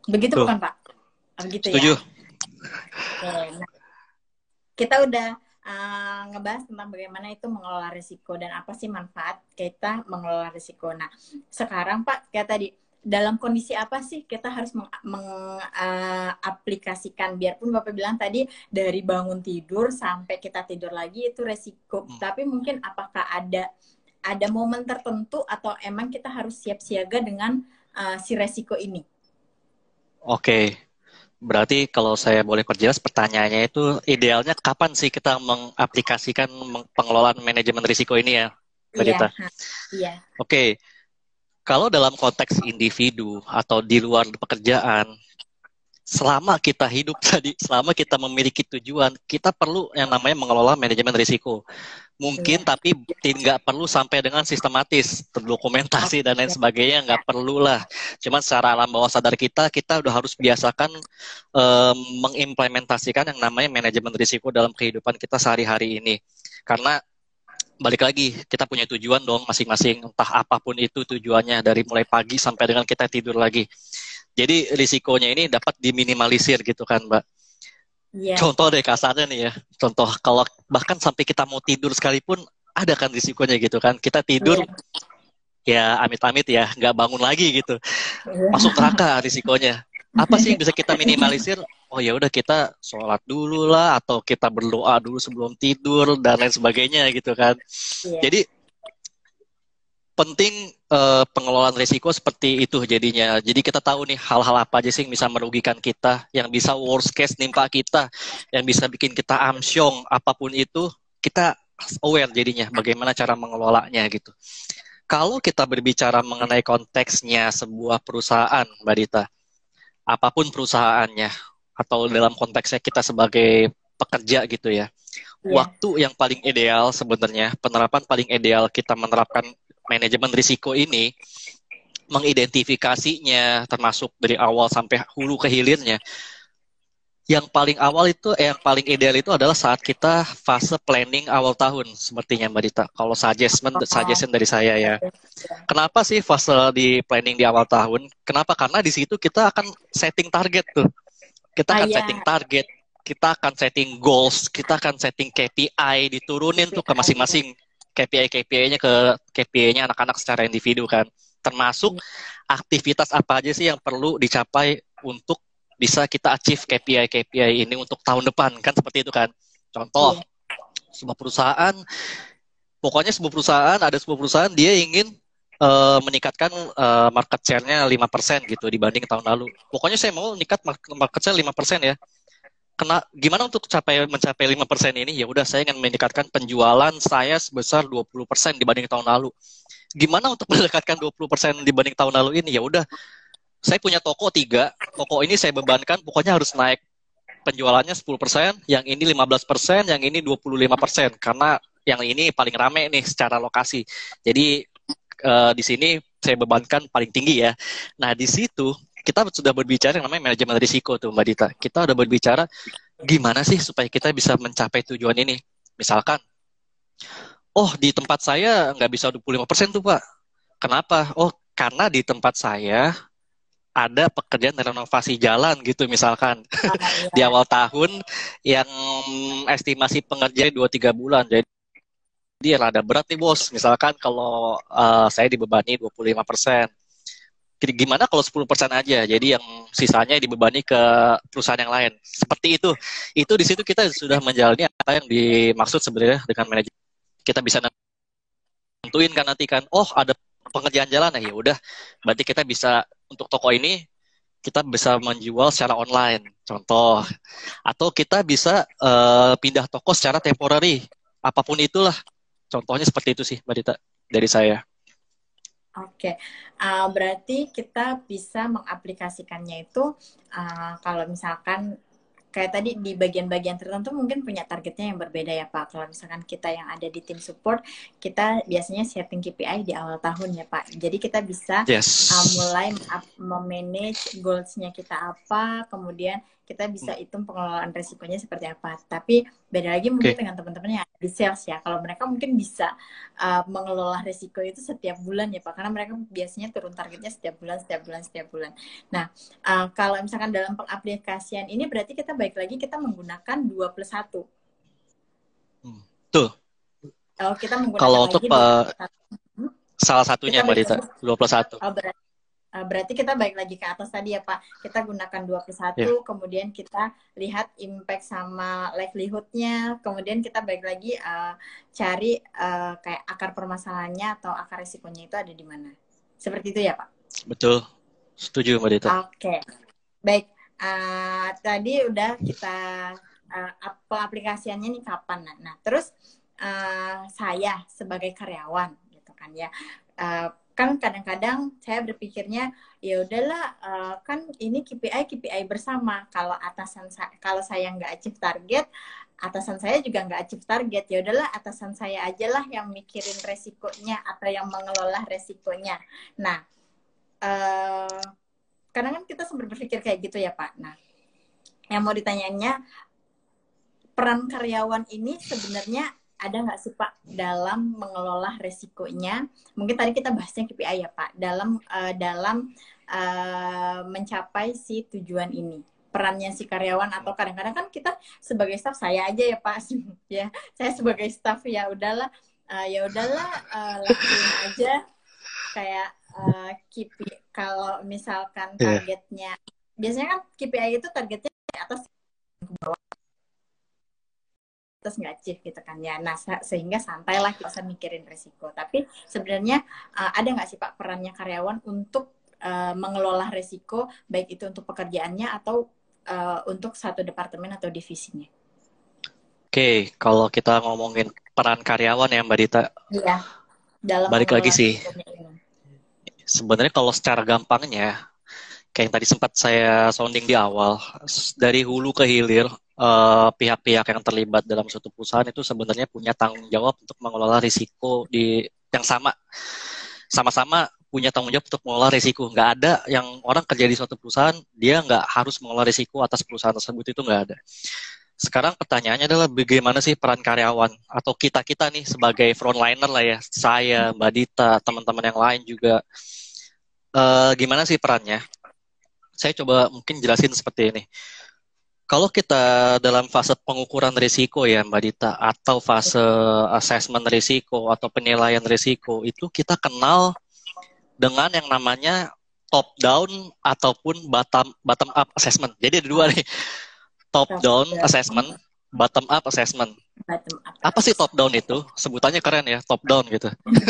Begitu Tuh, bukan Pak? Oh, begitu ya. setuju. Oke, nah, kita udah uh, ngebahas tentang bagaimana itu mengelola risiko dan apa sih manfaat kita mengelola risiko. Nah, sekarang Pak, kayak tadi, dalam kondisi apa sih kita harus mengaplikasikan, uh, biarpun Bapak bilang tadi dari bangun tidur sampai kita tidur lagi itu resiko. Hmm. Tapi mungkin apakah ada ada momen tertentu atau emang kita harus siap siaga dengan uh, si resiko ini? Oke, berarti kalau saya boleh perjelas pertanyaannya itu idealnya kapan sih kita mengaplikasikan pengelolaan manajemen risiko ini ya, Mbak Iya, Dita? iya. Oke, kalau dalam konteks individu atau di luar pekerjaan, selama kita hidup tadi, selama kita memiliki tujuan, kita perlu yang namanya mengelola manajemen risiko. Mungkin, Iya. tapi tidak perlu sampai dengan sistematis, terdokumentasi dan lain sebagainya, nggak perlu lah. Cuman secara alam bawah sadar kita, kita udah harus biasakan um, mengimplementasikan yang namanya manajemen risiko dalam kehidupan kita sehari-hari ini. Karena balik lagi, kita punya tujuan dong masing-masing, entah apapun itu tujuannya, dari mulai pagi sampai dengan kita tidur lagi. Jadi risikonya ini dapat diminimalisir gitu kan, Mbak. Iya. Contoh deh kasarnya nih ya, contoh kalau bahkan sampai kita mau tidur sekalipun, ada kan risikonya gitu kan. Kita tidur, ya amit-amit ya, nggak bangun lagi gitu. Masuk neraka risikonya. Apa sih yang bisa kita minimalisir? Oh ya udah kita sholat dulu lah, atau kita berdoa dulu sebelum tidur dan lain sebagainya gitu kan. Iya. Jadi penting uh, pengelolaan risiko seperti itu jadinya. Jadi kita tahu nih hal-hal apa aja sih yang bisa merugikan kita, yang bisa worst case nimpa kita, yang bisa bikin kita amsyong, apapun itu kita aware jadinya bagaimana cara mengelolanya gitu. Kalau kita berbicara mengenai konteksnya sebuah perusahaan, Mbak Dita, apapun perusahaannya, atau dalam konteksnya kita sebagai pekerja gitu ya, Iya. waktu yang paling ideal sebenarnya, penerapan paling ideal kita menerapkan manajemen risiko ini, mengidentifikasinya, termasuk dari awal sampai hulu ke hilirnya. Yang paling awal itu, eh, yang paling ideal itu adalah saat kita fase planning awal tahun, sepertinya Mbak Dita. Kalau suggestion, Oh, suggestion dari saya ya. Kenapa sih fase di planning di awal tahun? Kenapa? Karena di situ kita akan setting target tuh. Kita akan Ayah. setting target, kita akan setting goals, kita akan setting K P I, diturunin tuh ke masing-masing K P I-K P I-nya ke K P I-nya anak-anak secara individu kan. Termasuk aktivitas apa aja sih yang perlu dicapai untuk bisa kita achieve K P I-K P I ini untuk tahun depan kan, seperti itu kan. Contoh, sebuah perusahaan, pokoknya sebuah perusahaan, ada sebuah perusahaan dia ingin uh, meningkatkan uh, market share-nya lima persen gitu dibanding tahun lalu. Pokoknya saya mau meningkat market share lima persen ya. Kena, gimana untuk capai, mencapai lima persen ini? Ya udah, saya ingin meningkatkan penjualan saya sebesar dua puluh persen dibanding tahun lalu. Gimana untuk mendekatkan dua puluh persen dibanding tahun lalu ini? Ya udah, saya punya toko tiga, toko ini saya bebankan pokoknya harus naik penjualannya sepuluh persen, yang ini lima belas persen, yang ini dua puluh lima persen, karena yang ini paling rame nih secara lokasi. Jadi uh, di sini saya bebankan paling tinggi ya. Nah, di situ kita sudah berbicara yang namanya manajemen risiko tuh Mbak Dita. Kita udah berbicara gimana sih supaya kita bisa mencapai tujuan ini. Misalkan, oh di tempat saya nggak bisa dua puluh lima persen tuh Pak. Kenapa? Oh karena di tempat saya ada pekerjaan renovasi jalan gitu misalkan. Oh, iya. Di awal tahun yang estimasi pengerjaan dua tiga bulan. Jadi dia rada berat nih bos. Misalkan kalau uh, saya dibebani dua puluh lima persen. Gimana kalau sepuluh persen aja, jadi yang sisanya dibebani ke perusahaan yang lain. Seperti itu. Itu di situ kita sudah menjalani apa yang dimaksud sebenarnya dengan manajemen. Kita bisa nentuin kan nanti kan, oh ada pengerjaan jalan ya udah, berarti kita bisa untuk toko ini kita bisa menjual secara online, contoh. Atau kita bisa uh, pindah toko secara temporary, apapun itulah. Contohnya seperti itu sih, Mbak Dita, dari saya. Oke, uh, berarti kita bisa mengaplikasikannya itu uh, kalau misalkan kayak tadi di bagian-bagian tertentu mungkin punya targetnya yang berbeda ya Pak. Kalau misalkan kita yang ada di tim support, kita biasanya setting K P I di awal tahun ya Pak. Jadi kita bisa yes. uh, mulai memanage goals-nya kita apa, kemudian kita bisa hitung pengelolaan resikonya seperti apa. Tapi beda lagi mungkin Oke. dengan teman-teman yang ada di sales ya. Kalau mereka mungkin bisa uh, mengelola resiko itu setiap bulan ya Pak, karena mereka biasanya turun targetnya setiap bulan, setiap bulan, setiap bulan. Nah, uh, kalau misalkan dalam pengaplikasian ini berarti kita baik lagi kita menggunakan dua plus satu. Hmm. Tuh. Kalau kita menggunakan Kalau lagi untuk dua uh, plus satu, salah satunya kita Mbak baik Dita, lagi. dua plus satu. Oh, berarti Uh, berarti kita balik lagi ke atas tadi ya Pak. Kita gunakan dua plus Ya. satu, kemudian kita lihat impact sama livelihood-nya, kemudian kita balik lagi uh, cari uh, kayak akar permasalahannya atau akar risikonya itu ada di mana. Seperti itu ya Pak? Betul. Setuju Mbak Dita. Oke. Okay. Baik. Uh, tadi udah kita uh, pengaplikasiannya nih kapan. Nah, nah terus uh, saya sebagai karyawan gitu kan ya. Uh, kan kadang-kadang saya berpikirnya ya udahlah uh, kan ini K P I K P I bersama, kalau atasan saya kalau saya nggak achieve target, atasan saya juga nggak achieve target, ya udahlah atasan saya aja lah yang mikirin resikonya atau yang mengelola resikonya. Nah uh, kadang kan kita sempat berpikir kayak gitu ya Pak. Nah yang mau ditanyainnya, peran karyawan ini sebenarnya ada nggak sih Pak dalam mengelola resikonya? Mungkin tadi kita bahasnya K P I ya Pak, dalam uh, dalam uh, mencapai si tujuan ini. Perannya si karyawan, atau kadang-kadang kan kita sebagai staff, saya aja ya Pak, ya saya sebagai staff ya udahlah, uh, ya udahlah uh, lakuin aja kayak uh, K P I. Kalau misalkan targetnya, yeah. biasanya kan K P I itu targetnya di atas ke bawah, terus nggak achieve gitu kan ya. Nah sehingga santailah kita bisa mikirin resiko. Tapi sebenarnya uh, ada nggak sih Pak perannya karyawan untuk uh, mengelola resiko, baik itu untuk pekerjaannya atau uh, untuk satu departemen atau divisinya? Oke, kalau kita ngomongin peran karyawan ya Mbak Dita, iya, dalam balik lagi sih. Ini. Sebenarnya kalau secara gampangnya, kayak yang tadi sempat saya sounding di awal, dari hulu ke hilir, Uh, pihak-pihak yang terlibat dalam suatu perusahaan itu sebenarnya punya tanggung jawab untuk mengelola risiko di yang sama, sama-sama punya tanggung jawab untuk mengelola risiko. Nggak ada yang orang kerja di suatu perusahaan dia nggak harus mengelola risiko atas perusahaan tersebut, itu nggak ada. Sekarang pertanyaannya adalah bagaimana sih peran karyawan atau kita-kita nih sebagai frontliner lah ya, saya, Mbak Dita, teman-teman yang lain juga, uh, gimana sih perannya? Saya coba mungkin jelasin seperti ini. Kalau kita dalam fase pengukuran risiko ya Mbak Dita, atau fase assessment risiko atau penilaian risiko, itu kita kenal dengan yang namanya top down ataupun bottom bottom up assessment. Jadi ada dua nih, top down assessment, bottom up assessment. Apa sih top down itu? Sebutannya keren ya, top down gitu.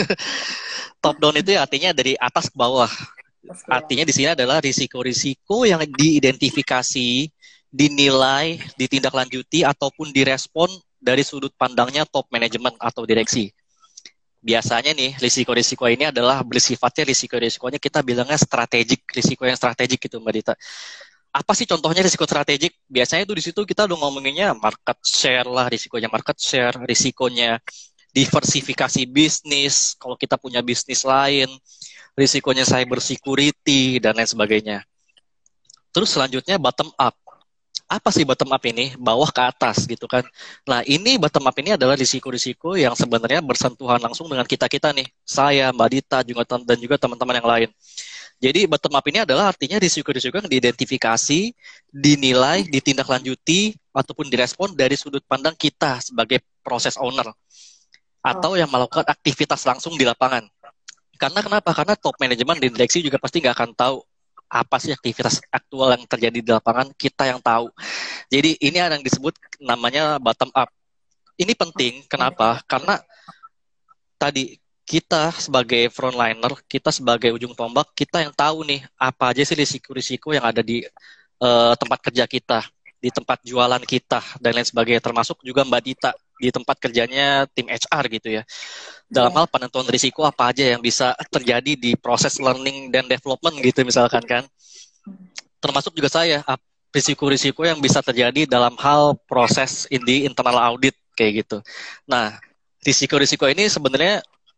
Top down itu artinya dari atas ke bawah. Artinya di sini adalah risiko-risiko yang diidentifikasi, dinilai, ditindaklanjuti, ataupun direspon dari sudut pandangnya top manajemen atau direksi. Biasanya nih, risiko-risiko ini adalah bersifatnya risiko-risikonya kita bilangnya strategik, risiko yang strategik gitu Mbak Dita. Apa sih contohnya risiko strategik? Biasanya itu di situ kita udah ngomonginnya market share lah, risikonya market share, risikonya diversifikasi bisnis, kalau kita punya bisnis lain, risikonya cyber security, dan lain sebagainya. Terus selanjutnya bottom up. Apa sih bottom up ini? Bawah ke atas gitu kan. Nah ini bottom up ini adalah risiko-risiko yang sebenarnya bersentuhan langsung dengan kita-kita nih. Saya, Mbak Dita, juga dan juga teman-teman yang lain. Jadi bottom up ini adalah artinya risiko-risiko yang diidentifikasi, dinilai, ditindaklanjuti, ataupun direspon dari sudut pandang kita sebagai proses owner. Atau yang melakukan aktivitas langsung di lapangan. Karena kenapa? Karena top manajemen di direksi juga pasti nggak akan tahu apa sih aktivitas aktual yang terjadi di lapangan, kita yang tahu. Jadi ini yang disebut namanya bottom up. Ini penting, kenapa? Karena tadi kita sebagai frontliner, kita sebagai ujung tombak, kita yang tahu nih apa aja sih risiko-risiko yang ada di uh, tempat kerja kita, di tempat jualan kita, dan lain sebagainya. Termasuk juga Mbak Dita di tempat kerjanya tim H R gitu ya. Dalam hal penentuan risiko apa aja yang bisa terjadi di proses learning dan development gitu misalkan kan. Termasuk juga saya, risiko-risiko yang bisa terjadi dalam hal proses in the internal audit kayak gitu. Nah, risiko-risiko ini sebenarnya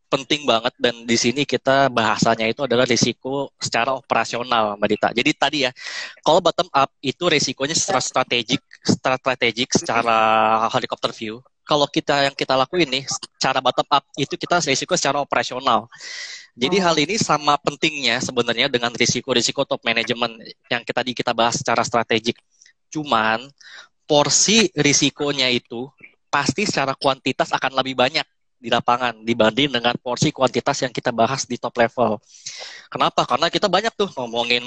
penting banget, dan di sini kita bahasanya itu adalah risiko secara operasional, Mbak Dita. Jadi tadi ya, kalau bottom up itu risikonya secara strategik, secara strategik, secara helicopter view. Kalau kita yang kita lakuin nih, secara bottom up itu kita risiko secara operasional. Jadi hal ini sama pentingnya sebenarnya dengan risiko-risiko top management yang kita tadi kita bahas secara strategik. Cuman porsi risikonya itu pasti secara kuantitas akan lebih banyak di lapangan dibanding dengan porsi kuantitas yang kita bahas di top level. Kenapa? Karena kita banyak tuh ngomongin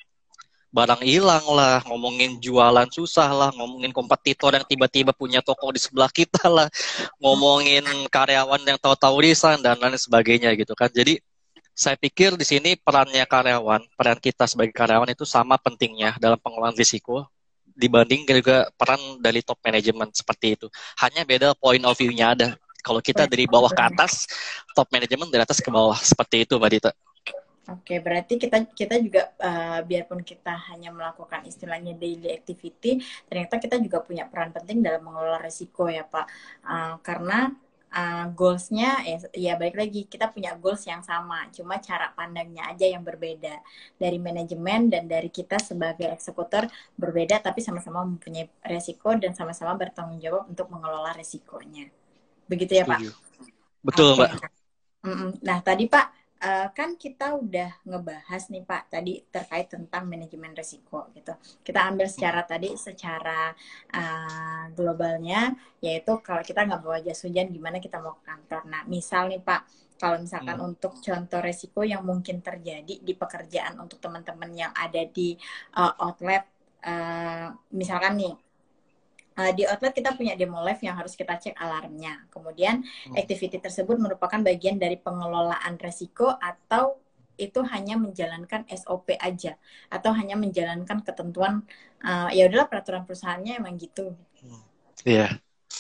barang hilang lah, ngomongin jualan susah lah, ngomongin kompetitor yang tiba-tiba punya toko di sebelah kita lah, ngomongin karyawan yang tahu-tahu resign dan lain sebagainya gitu kan. Jadi saya pikir di sini perannya karyawan, peran kita sebagai karyawan itu sama pentingnya dalam pengelolaan risiko dibanding juga peran dari top management seperti itu. Hanya beda point of view-nya ada. Kalau kita dari bawah ke atas, top management dari atas ke bawah. Seperti itu, Mbak Dita. Oke, berarti kita kita juga uh, biarpun kita hanya melakukan istilahnya daily activity, ternyata kita juga punya peran penting dalam mengelola risiko ya Pak. Uh, karena uh, goals-nya, ya, ya balik lagi, kita punya goals yang sama, cuma cara pandangnya aja yang berbeda. Dari manajemen dan dari kita sebagai eksekutor berbeda, tapi sama-sama mempunyai risiko dan sama-sama bertanggung jawab untuk mengelola risikonya. Begitu ya Pak? Betul, okay. Mbak. Nah, tadi Pak, uh, kan kita udah ngebahas nih Pak, tadi terkait tentang manajemen risiko gitu. Kita ambil secara tadi, secara uh, globalnya, yaitu kalau kita nggak bawa jas hujan, gimana kita mau ke kantor. Nah, misal nih Pak, kalau misalkan hmm. untuk contoh resiko yang mungkin terjadi di pekerjaan untuk teman-teman yang ada di uh, outlet, uh, misalkan nih, Uh, di outlet kita punya demo live yang harus kita cek alarmnya. Kemudian hmm. activity tersebut merupakan bagian dari pengelolaan resiko atau itu hanya menjalankan S O P aja atau hanya menjalankan ketentuan uh, ya udahlah peraturan perusahaannya emang gitu. Iya. Yeah.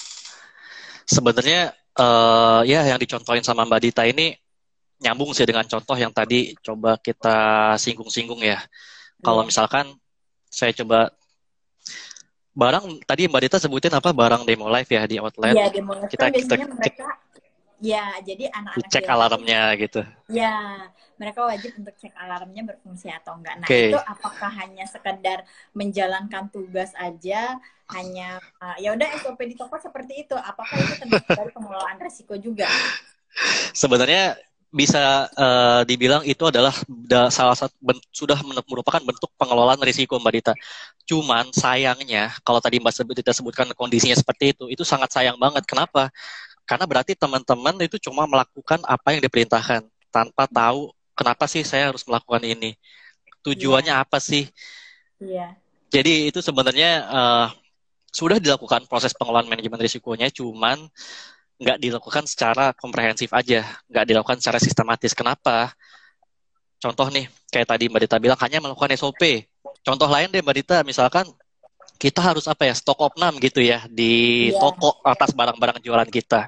Sebenarnya uh, ya yang dicontohin sama Mbak Dita ini nyambung sih dengan contoh yang tadi coba kita singgung-singgung ya. Yeah. Kalau misalkan saya coba barang tadi Mbak Dita sebutin apa, barang demo live ya di outlet. Iya, demo live kita, kan biasanya kita, mereka ya jadi anak-anak cek alarmnya gitu. Ya, mereka wajib untuk cek alarmnya berfungsi atau enggak. Nah, okay. Itu apakah hanya sekedar menjalankan tugas aja, hanya uh, ya udah S O P di toko seperti itu. Apakah itu termasuk dari pengelolaan risiko juga? Sebenarnya bisa uh, dibilang itu adalah da, salah satu ben, sudah merupakan bentuk pengelolaan risiko Mbak Dita. Cuman sayangnya kalau tadi Mbak Dita sebutkan kondisinya seperti itu, itu sangat sayang banget. Kenapa? Karena berarti teman-teman itu cuma melakukan apa yang diperintahkan tanpa tahu kenapa sih saya harus melakukan ini. Tujuannya yeah. apa sih? Yeah. Jadi itu sebenarnya uh, sudah dilakukan proses pengelolaan manajemen risikonya, cuman nggak dilakukan secara komprehensif aja, nggak dilakukan secara sistematis. Kenapa? Contoh nih, kayak tadi Mbak Dita bilang, hanya melakukan S O P. Contoh lain deh Mbak Dita, misalkan kita harus apa ya, stok opnam gitu ya, di yeah. toko atas barang-barang jualan kita.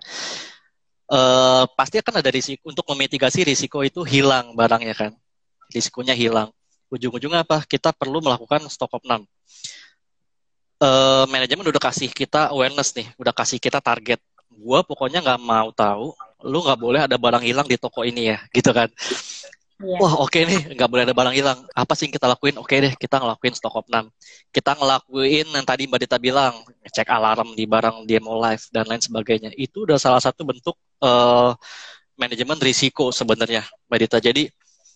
Uh, pasti akan ada risiko, untuk memitigasi risiko itu hilang barangnya kan. Risikonya hilang. Ujung-ujungnya apa? Kita perlu melakukan stok opnam. Uh, manajemen udah kasih kita awareness nih, udah kasih kita target. Gua pokoknya nggak mau tahu, lu nggak boleh ada barang hilang di toko ini ya, gitu kan? Yeah. Wah oke okay nih, nggak boleh ada barang hilang. Apa sih yang kita lakuin? Oke okay deh, kita ngelakuin stok opnam. Kita ngelakuin yang tadi Mbak Dita bilang, cek alarm di barang demo live dan lain sebagainya. Itu udah salah satu bentuk uh, manajemen risiko sebenarnya, Mbak Dita. Jadi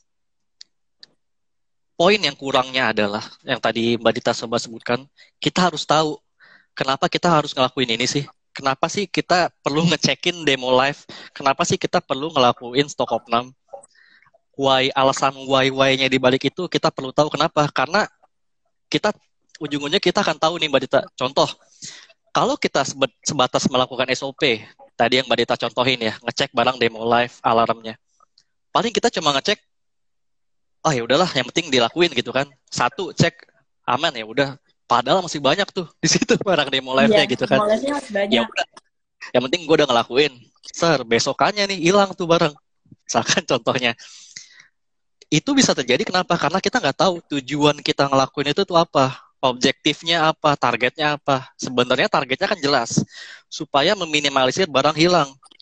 poin yang kurangnya adalah yang tadi Mbak Dita coba sebutkan, kita harus tahu kenapa kita harus ngelakuin ini sih. Kenapa sih kita perlu ngecekin demo live? Kenapa sih kita perlu ngelakuin stok opnam? Why, alasan why-why-nya di balik itu kita perlu tahu kenapa. Karena kita ujung-ujungnya kita akan tahu nih Mbak Dita. Contoh, kalau kita sebatas melakukan S O P, tadi yang Mbak Dita contohin ya, ngecek barang demo live, alarmnya. Paling kita cuma ngecek, oh ya udahlah, yang penting dilakuin gitu kan. Satu, cek aman ya udah. Padahal masih banyak tuh di situ barang demo live-nya yeah, gitu kan. Ya udah. Yang penting gue udah ngelakuin. Ser, besokannya nih hilang tuh barang. Misalkan contohnya. Itu bisa terjadi kenapa? Karena kita nggak tahu tujuan kita ngelakuin itu tuh apa. Objektifnya apa, targetnya apa. Sebenarnya targetnya kan jelas. Supaya meminimalisir barang hilang.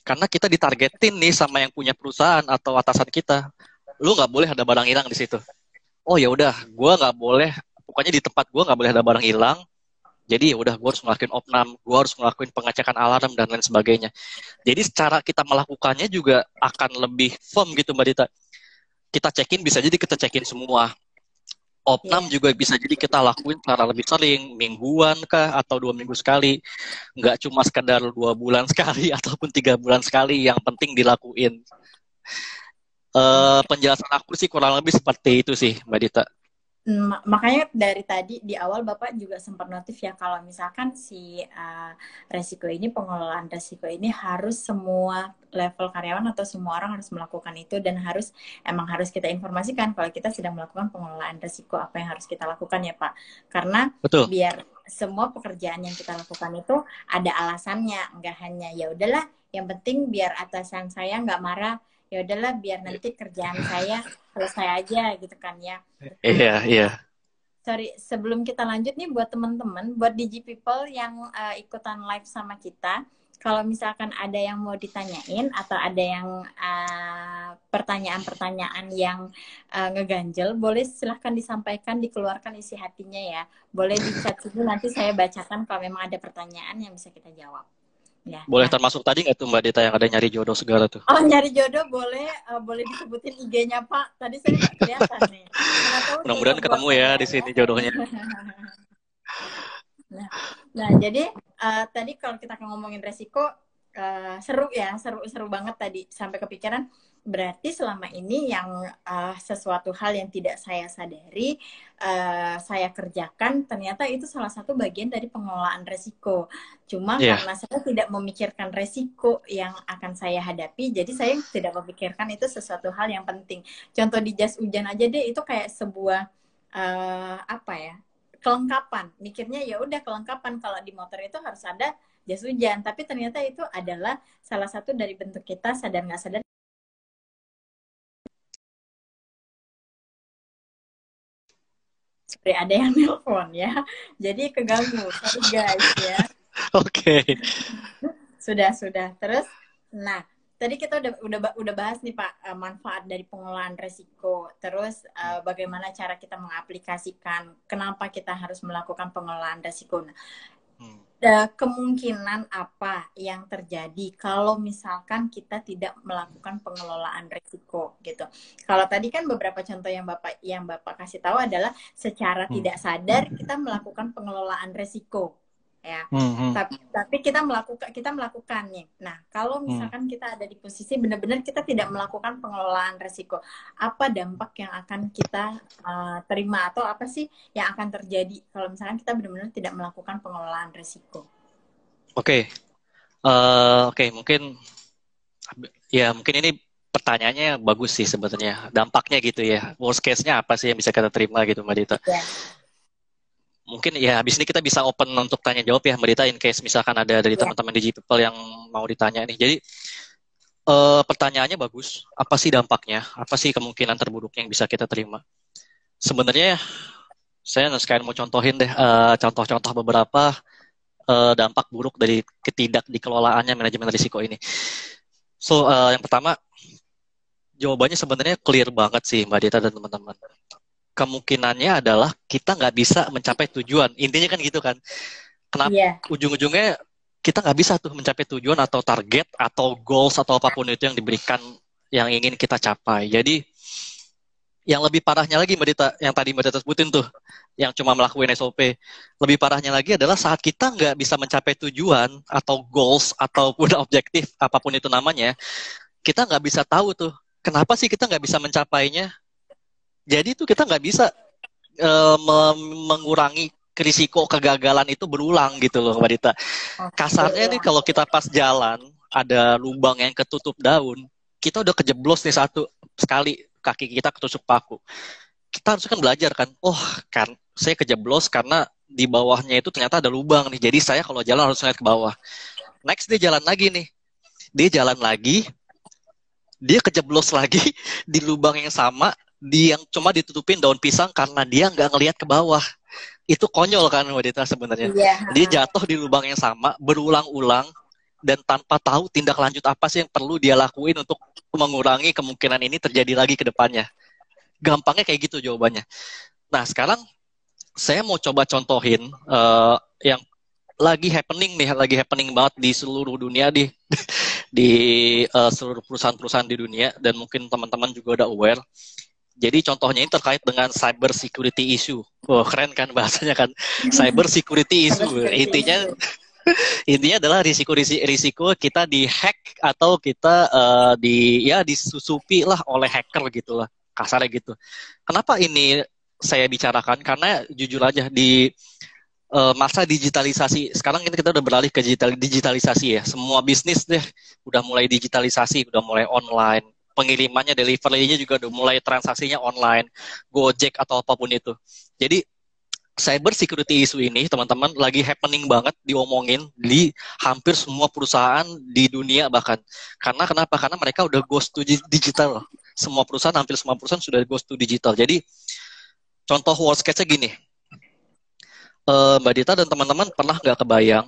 Karena kita ditargetin nih sama yang punya perusahaan atau atasan kita. Lu nggak boleh ada barang hilang di situ. Oh ya udah, gue nggak boleh. Pokoknya di tempat gue nggak boleh ada barang hilang. Jadi ya udah, gue harus ngelakuin opnam, gue harus ngelakuin pengecekan alarm dan lain sebagainya. Jadi secara kita melakukannya juga akan lebih firm gitu Mbak Dita. Kita check-in bisa jadi kita check-in semua. Opnam yeah. juga bisa jadi kita lakuin secara lebih sering, mingguan kah atau dua minggu sekali. Nggak cuma sekedar dua bulan sekali ataupun tiga bulan sekali, yang penting dilakuin. Uh, penjelasan aku sih kurang lebih seperti itu sih Mbak Dita. Makanya dari tadi di awal Bapak juga sempat notif ya, kalau misalkan si uh, resiko ini, pengelolaan resiko ini harus semua level karyawan atau semua orang harus melakukan itu, dan harus emang harus kita informasikan kalau kita sedang melakukan pengelolaan resiko, apa yang harus kita lakukan ya Pak. Karena Betul. biar semua pekerjaan yang kita lakukan itu ada alasannya, nggak hanya ya udahlah yang penting biar atasan saya nggak marah, ya udahlah biar nanti kerjaan saya selesai aja gitu kan ya. Iya, iya. Sorry, sebelum kita lanjut nih buat teman-teman, buat Digi People yang uh, ikutan live sama kita, kalau misalkan ada yang mau ditanyain atau ada yang uh, pertanyaan-pertanyaan yang uh, ngeganjel, boleh silahkan disampaikan, dikeluarkan isi hatinya ya. Boleh di chat dulu, nanti saya bacakan kalau memang ada pertanyaan yang bisa kita jawab. Ya, boleh nah. termasuk tadi nggak tuh Mbak Dita yang ada nyari jodoh segala tuh? Oh, nyari jodoh boleh, uh, boleh disebutin I G-nya Pak. Tadi saya nggak kelihatan nih. Mudah-mudahan ketemu ya di sini jodohnya. Nah, nah jadi uh, tadi kalau kita ngomongin resiko, uh, seru ya, seru-seru banget tadi. Sampai kepikiran, berarti selama ini yang uh, sesuatu hal yang tidak saya sadari, uh, saya kerjakan, ternyata itu salah satu bagian dari pengelolaan resiko. Cuma yeah. karena saya tidak memikirkan resiko yang akan saya hadapi, jadi saya tidak memikirkan itu sesuatu hal yang penting. Contoh di jas hujan aja deh, itu kayak sebuah uh, apa ya, kelengkapan. Mikirnya ya udah kelengkapan, kalau di motor itu harus ada jas hujan, tapi ternyata itu adalah salah satu dari bentuk kita sadar nggak sadar. Seperti ada yang nelpon ya, jadi keganggu, sorry guys ya. Oke. Okay. Sudah sudah. Terus, nah tadi kita udah udah udah bahas nih Pak, manfaat dari pengelolaan resiko. Terus uh, bagaimana cara kita mengaplikasikan, kenapa kita harus melakukan pengelolaan resiko. Nah, hmm. uh, kemungkinan apa yang terjadi kalau misalkan kita tidak melakukan pengelolaan resiko gitu. Kalau tadi kan beberapa contoh yang Bapak yang Bapak kasih tahu adalah secara hmm. tidak sadar kita melakukan pengelolaan resiko. Ya, mm-hmm. tapi tapi kita melakukan kita melakukan nih. Nah, kalau misalkan mm. kita ada di posisi benar-benar kita tidak melakukan pengelolaan resiko, apa dampak yang akan kita uh, terima, atau apa sih yang akan terjadi kalau misalkan kita benar-benar tidak melakukan pengelolaan resiko? Oke, okay. uh, oke okay, mungkin ya mungkin ini pertanyaannya bagus sih sebetulnya, dampaknya gitu ya. Worst case-nya apa sih yang bisa kita terima gitu Mbak Dita? Yeah. Mungkin ya habis ini kita bisa open untuk tanya jawab ya Mbak Dita, in case misalkan ada dari yeah. teman-teman Digi People yang mau ditanya nih. Jadi uh, pertanyaannya bagus. Apa sih dampaknya? Apa sih kemungkinan terburuk yang bisa kita terima? Sebenarnya saya sekalian mau contohin deh uh, contoh-contoh beberapa uh, dampak buruk dari ketidak dikelolaannya manajemen risiko ini. So uh, yang pertama, jawabannya sebenarnya clear banget sih Mbak Dita dan teman-teman. Kemungkinannya adalah kita nggak bisa mencapai tujuan. Intinya kan gitu kan. Kenapa? Yeah. Ujung-ujungnya kita nggak bisa tuh mencapai tujuan atau target atau goals atau apapun itu yang diberikan, yang ingin kita capai. Jadi yang lebih parahnya lagi Mbak Dita, yang tadi Mbak Dita sebutin tuh, yang cuma melakukan S O P. Lebih parahnya lagi adalah saat kita nggak bisa mencapai tujuan atau goals ataupun objektif apapun itu namanya, kita nggak bisa tahu tuh kenapa sih kita nggak bisa mencapainya. Jadi itu kita nggak bisa uh, mengurangi risiko kegagalan itu berulang gitu loh Mbak Dita. Kasarnya nih kalau kita pas jalan ada lubang yang ketutup daun, kita udah kejeblos nih satu sekali kaki kita ketusuk paku. Kita harus kan belajar kan, oh kan saya kejeblos karena di bawahnya itu ternyata ada lubang nih. Jadi saya kalau jalan harus ngeliat ke bawah. Next dia jalan lagi nih, dia jalan lagi, dia kejeblos lagi di lubang yang sama. Dia yang cuma ditutupin daun pisang karena dia nggak ngelihat ke bawah. Itu konyol kan Mbak Dita sebenarnya. Yeah. Dia jatuh di lubang yang sama berulang-ulang dan tanpa tahu tindak lanjut apa sih yang perlu dia lakuin untuk mengurangi kemungkinan ini terjadi lagi ke depannya. Gampangnya kayak gitu jawabannya. Nah, sekarang saya mau coba contohin uh, yang lagi happening nih, lagi happening banget di seluruh dunia di di uh, seluruh perusahaan-perusahaan di dunia, dan mungkin teman-teman juga udah aware. Jadi contohnya ini terkait dengan cyber security issue. Wah, keren kan bahasanya kan? Cyber security issue. Intinya intinya adalah risiko-risiko kita di-hack atau kita uh, di ya disusupi lah oleh hacker gitu lah, kasarnya gitu. Kenapa ini saya bicarakan? Karena jujur aja di uh, masa digitalisasi sekarang ini kita udah beralih ke digital digitalisasi ya. Semua bisnis deh udah mulai digitalisasi, udah mulai online. Pengirimannya, delivery-nya juga udah mulai transaksinya online, Gojek atau apapun itu. Jadi cyber security issue ini, teman-teman, lagi happening banget diomongin di hampir semua perusahaan di dunia bahkan. Karena kenapa? Karena mereka udah goes to digital. Semua perusahaan, hampir semua perusahaan sudah goes to digital. Jadi, contoh worst case-nya gini. Uh, Mbak Dita dan teman-teman pernah nggak kebayang,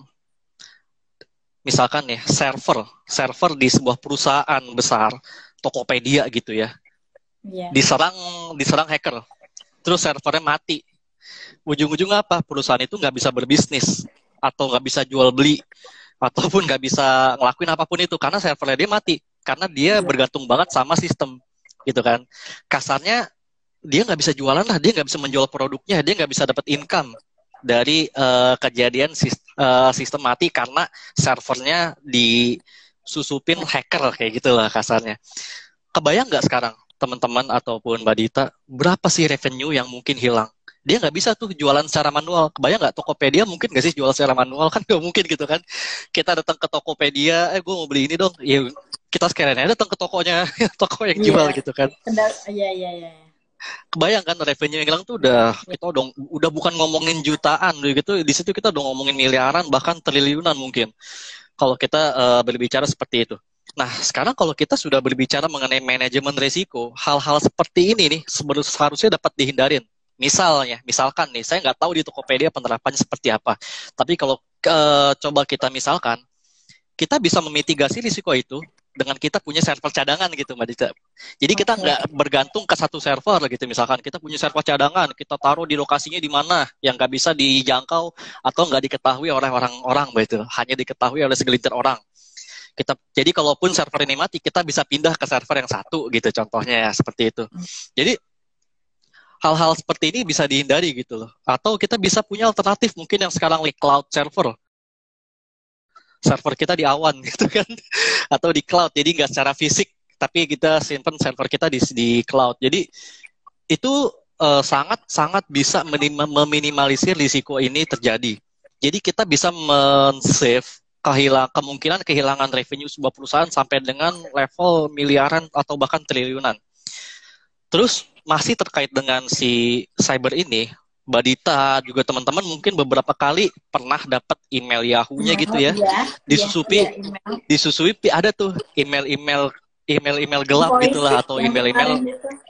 misalkan nih, server, server di sebuah perusahaan besar, Tokopedia gitu ya, yeah. diserang diserang hacker, terus servernya mati. Ujung-ujungnya apa? Perusahaan itu nggak bisa berbisnis, atau nggak bisa jual beli, ataupun nggak bisa ngelakuin apapun itu, karena servernya dia mati, karena dia yeah. bergantung banget sama sistem, gitu kan. Kasarnya, dia nggak bisa jualan lah, dia nggak bisa menjual produknya, dia nggak bisa dapat income dari uh, kejadian sistem, uh, sistem mati karena servernya disusupin hacker, kayak gitulah kasarnya. Kebayang nggak sekarang, teman-teman ataupun Mbak Dita, berapa sih revenue yang mungkin hilang? Dia nggak bisa tuh jualan secara manual. Kebayang nggak Tokopedia mungkin nggak sih jual secara manual? Kan nggak mungkin gitu kan. Kita datang ke Tokopedia, eh gue mau beli ini dong. Ya kita sekalian aja datang ke tokonya, toko yang jual yeah. gitu kan. Iya, iya, iya. Kebayang kan revenue yang hilang tuh udah kita udah udah bukan ngomongin jutaan gitu. Di situ kita udah ngomongin miliaran bahkan triliunan mungkin. Kalau kita uh, berbicara seperti itu. Nah, sekarang kalau kita sudah berbicara mengenai manajemen risiko, hal-hal seperti ini nih seharusnya dapat dihindarin. Misalnya, misalkan nih, saya nggak tahu di Tokopedia penerapannya seperti apa. Tapi kalau uh, coba kita misalkan, kita bisa memitigasi risiko itu dengan kita punya server cadangan gitu, Mbak Dita. Jadi kita nggak bergantung ke satu server gitu. Misalkan kita punya server cadangan, kita taruh di lokasinya di mana yang nggak bisa dijangkau atau nggak diketahui oleh orang-orang, Mbak Dita. Hanya diketahui oleh segelintir orang. Kita, jadi kalaupun server ini mati, kita bisa pindah ke server yang satu gitu, contohnya ya, seperti itu. Jadi hal-hal seperti ini bisa dihindari gitu loh. Atau kita bisa punya alternatif mungkin yang sekarang di cloud server. Server kita di awan gitu kan. Atau di cloud, jadi nggak secara fisik, tapi kita simpan server kita di, di cloud. Jadi itu uh, sangat-sangat bisa meminimalisir risiko ini terjadi. Jadi kita bisa men-save kehilang, kemungkinan kehilangan revenue sebuah perusahaan sampai dengan level miliaran atau bahkan triliunan. Terus masih terkait dengan si cyber ini, Mbak Dita juga teman-teman mungkin beberapa kali pernah dapat email Yahoo-nya gitu ya, ya disusupi, ya, ya, disusupi ada tuh email-email email-email gelap Voice gitulah atau email-email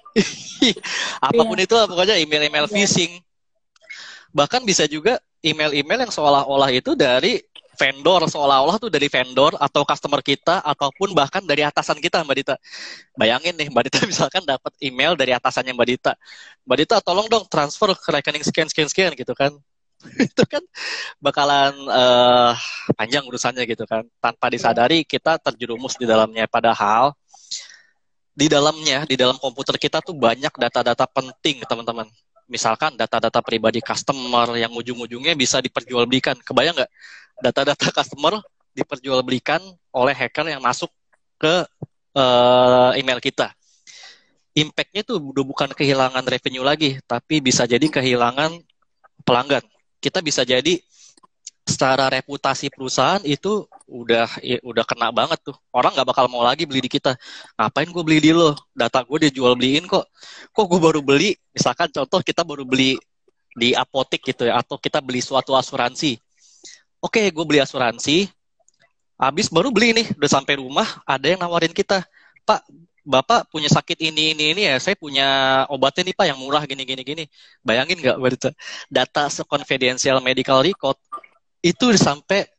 apapun ya. Itu pokoknya email-email ya. Phishing. Bahkan bisa juga email-email yang seolah-olah itu dari vendor, seolah-olah tuh dari vendor atau customer kita ataupun bahkan dari atasan kita, Mbak Dita. Bayangin nih, Mbak Dita misalkan dapat email dari atasannya Mbak Dita. Mbak Dita, tolong dong transfer ke rekening sekian sekian sekian gitu kan. Itu kan bakalan uh, panjang urusannya gitu kan. Tanpa disadari kita terjerumus di dalamnya, padahal di dalamnya, di dalam komputer kita tuh banyak data-data penting, teman-teman. Misalkan data-data pribadi customer yang ujung-ujungnya bisa diperjualbelikan. Kebayang nggak? Data-data customer diperjualbelikan oleh hacker yang masuk ke uh, email kita. Impact-nya tuh udah bukan kehilangan revenue lagi, tapi bisa jadi kehilangan pelanggan. Kita bisa jadi secara reputasi perusahaan itu udah ya, udah kena banget tuh. Orang nggak bakal mau lagi beli di kita. Ngapain gue beli di lo? Data gue dijual beliin kok. Kok gue baru beli? Misalkan contoh kita baru beli di apotek gitu ya, atau kita beli suatu asuransi. Oke, gue beli asuransi, habis baru beli nih, udah sampai rumah, ada yang nawarin kita, Pak, Bapak punya sakit ini, ini, ini ya, saya punya obatnya nih Pak yang murah, gini, gini, gini. Bayangin nggak, data seconfidential medical record, itu sampai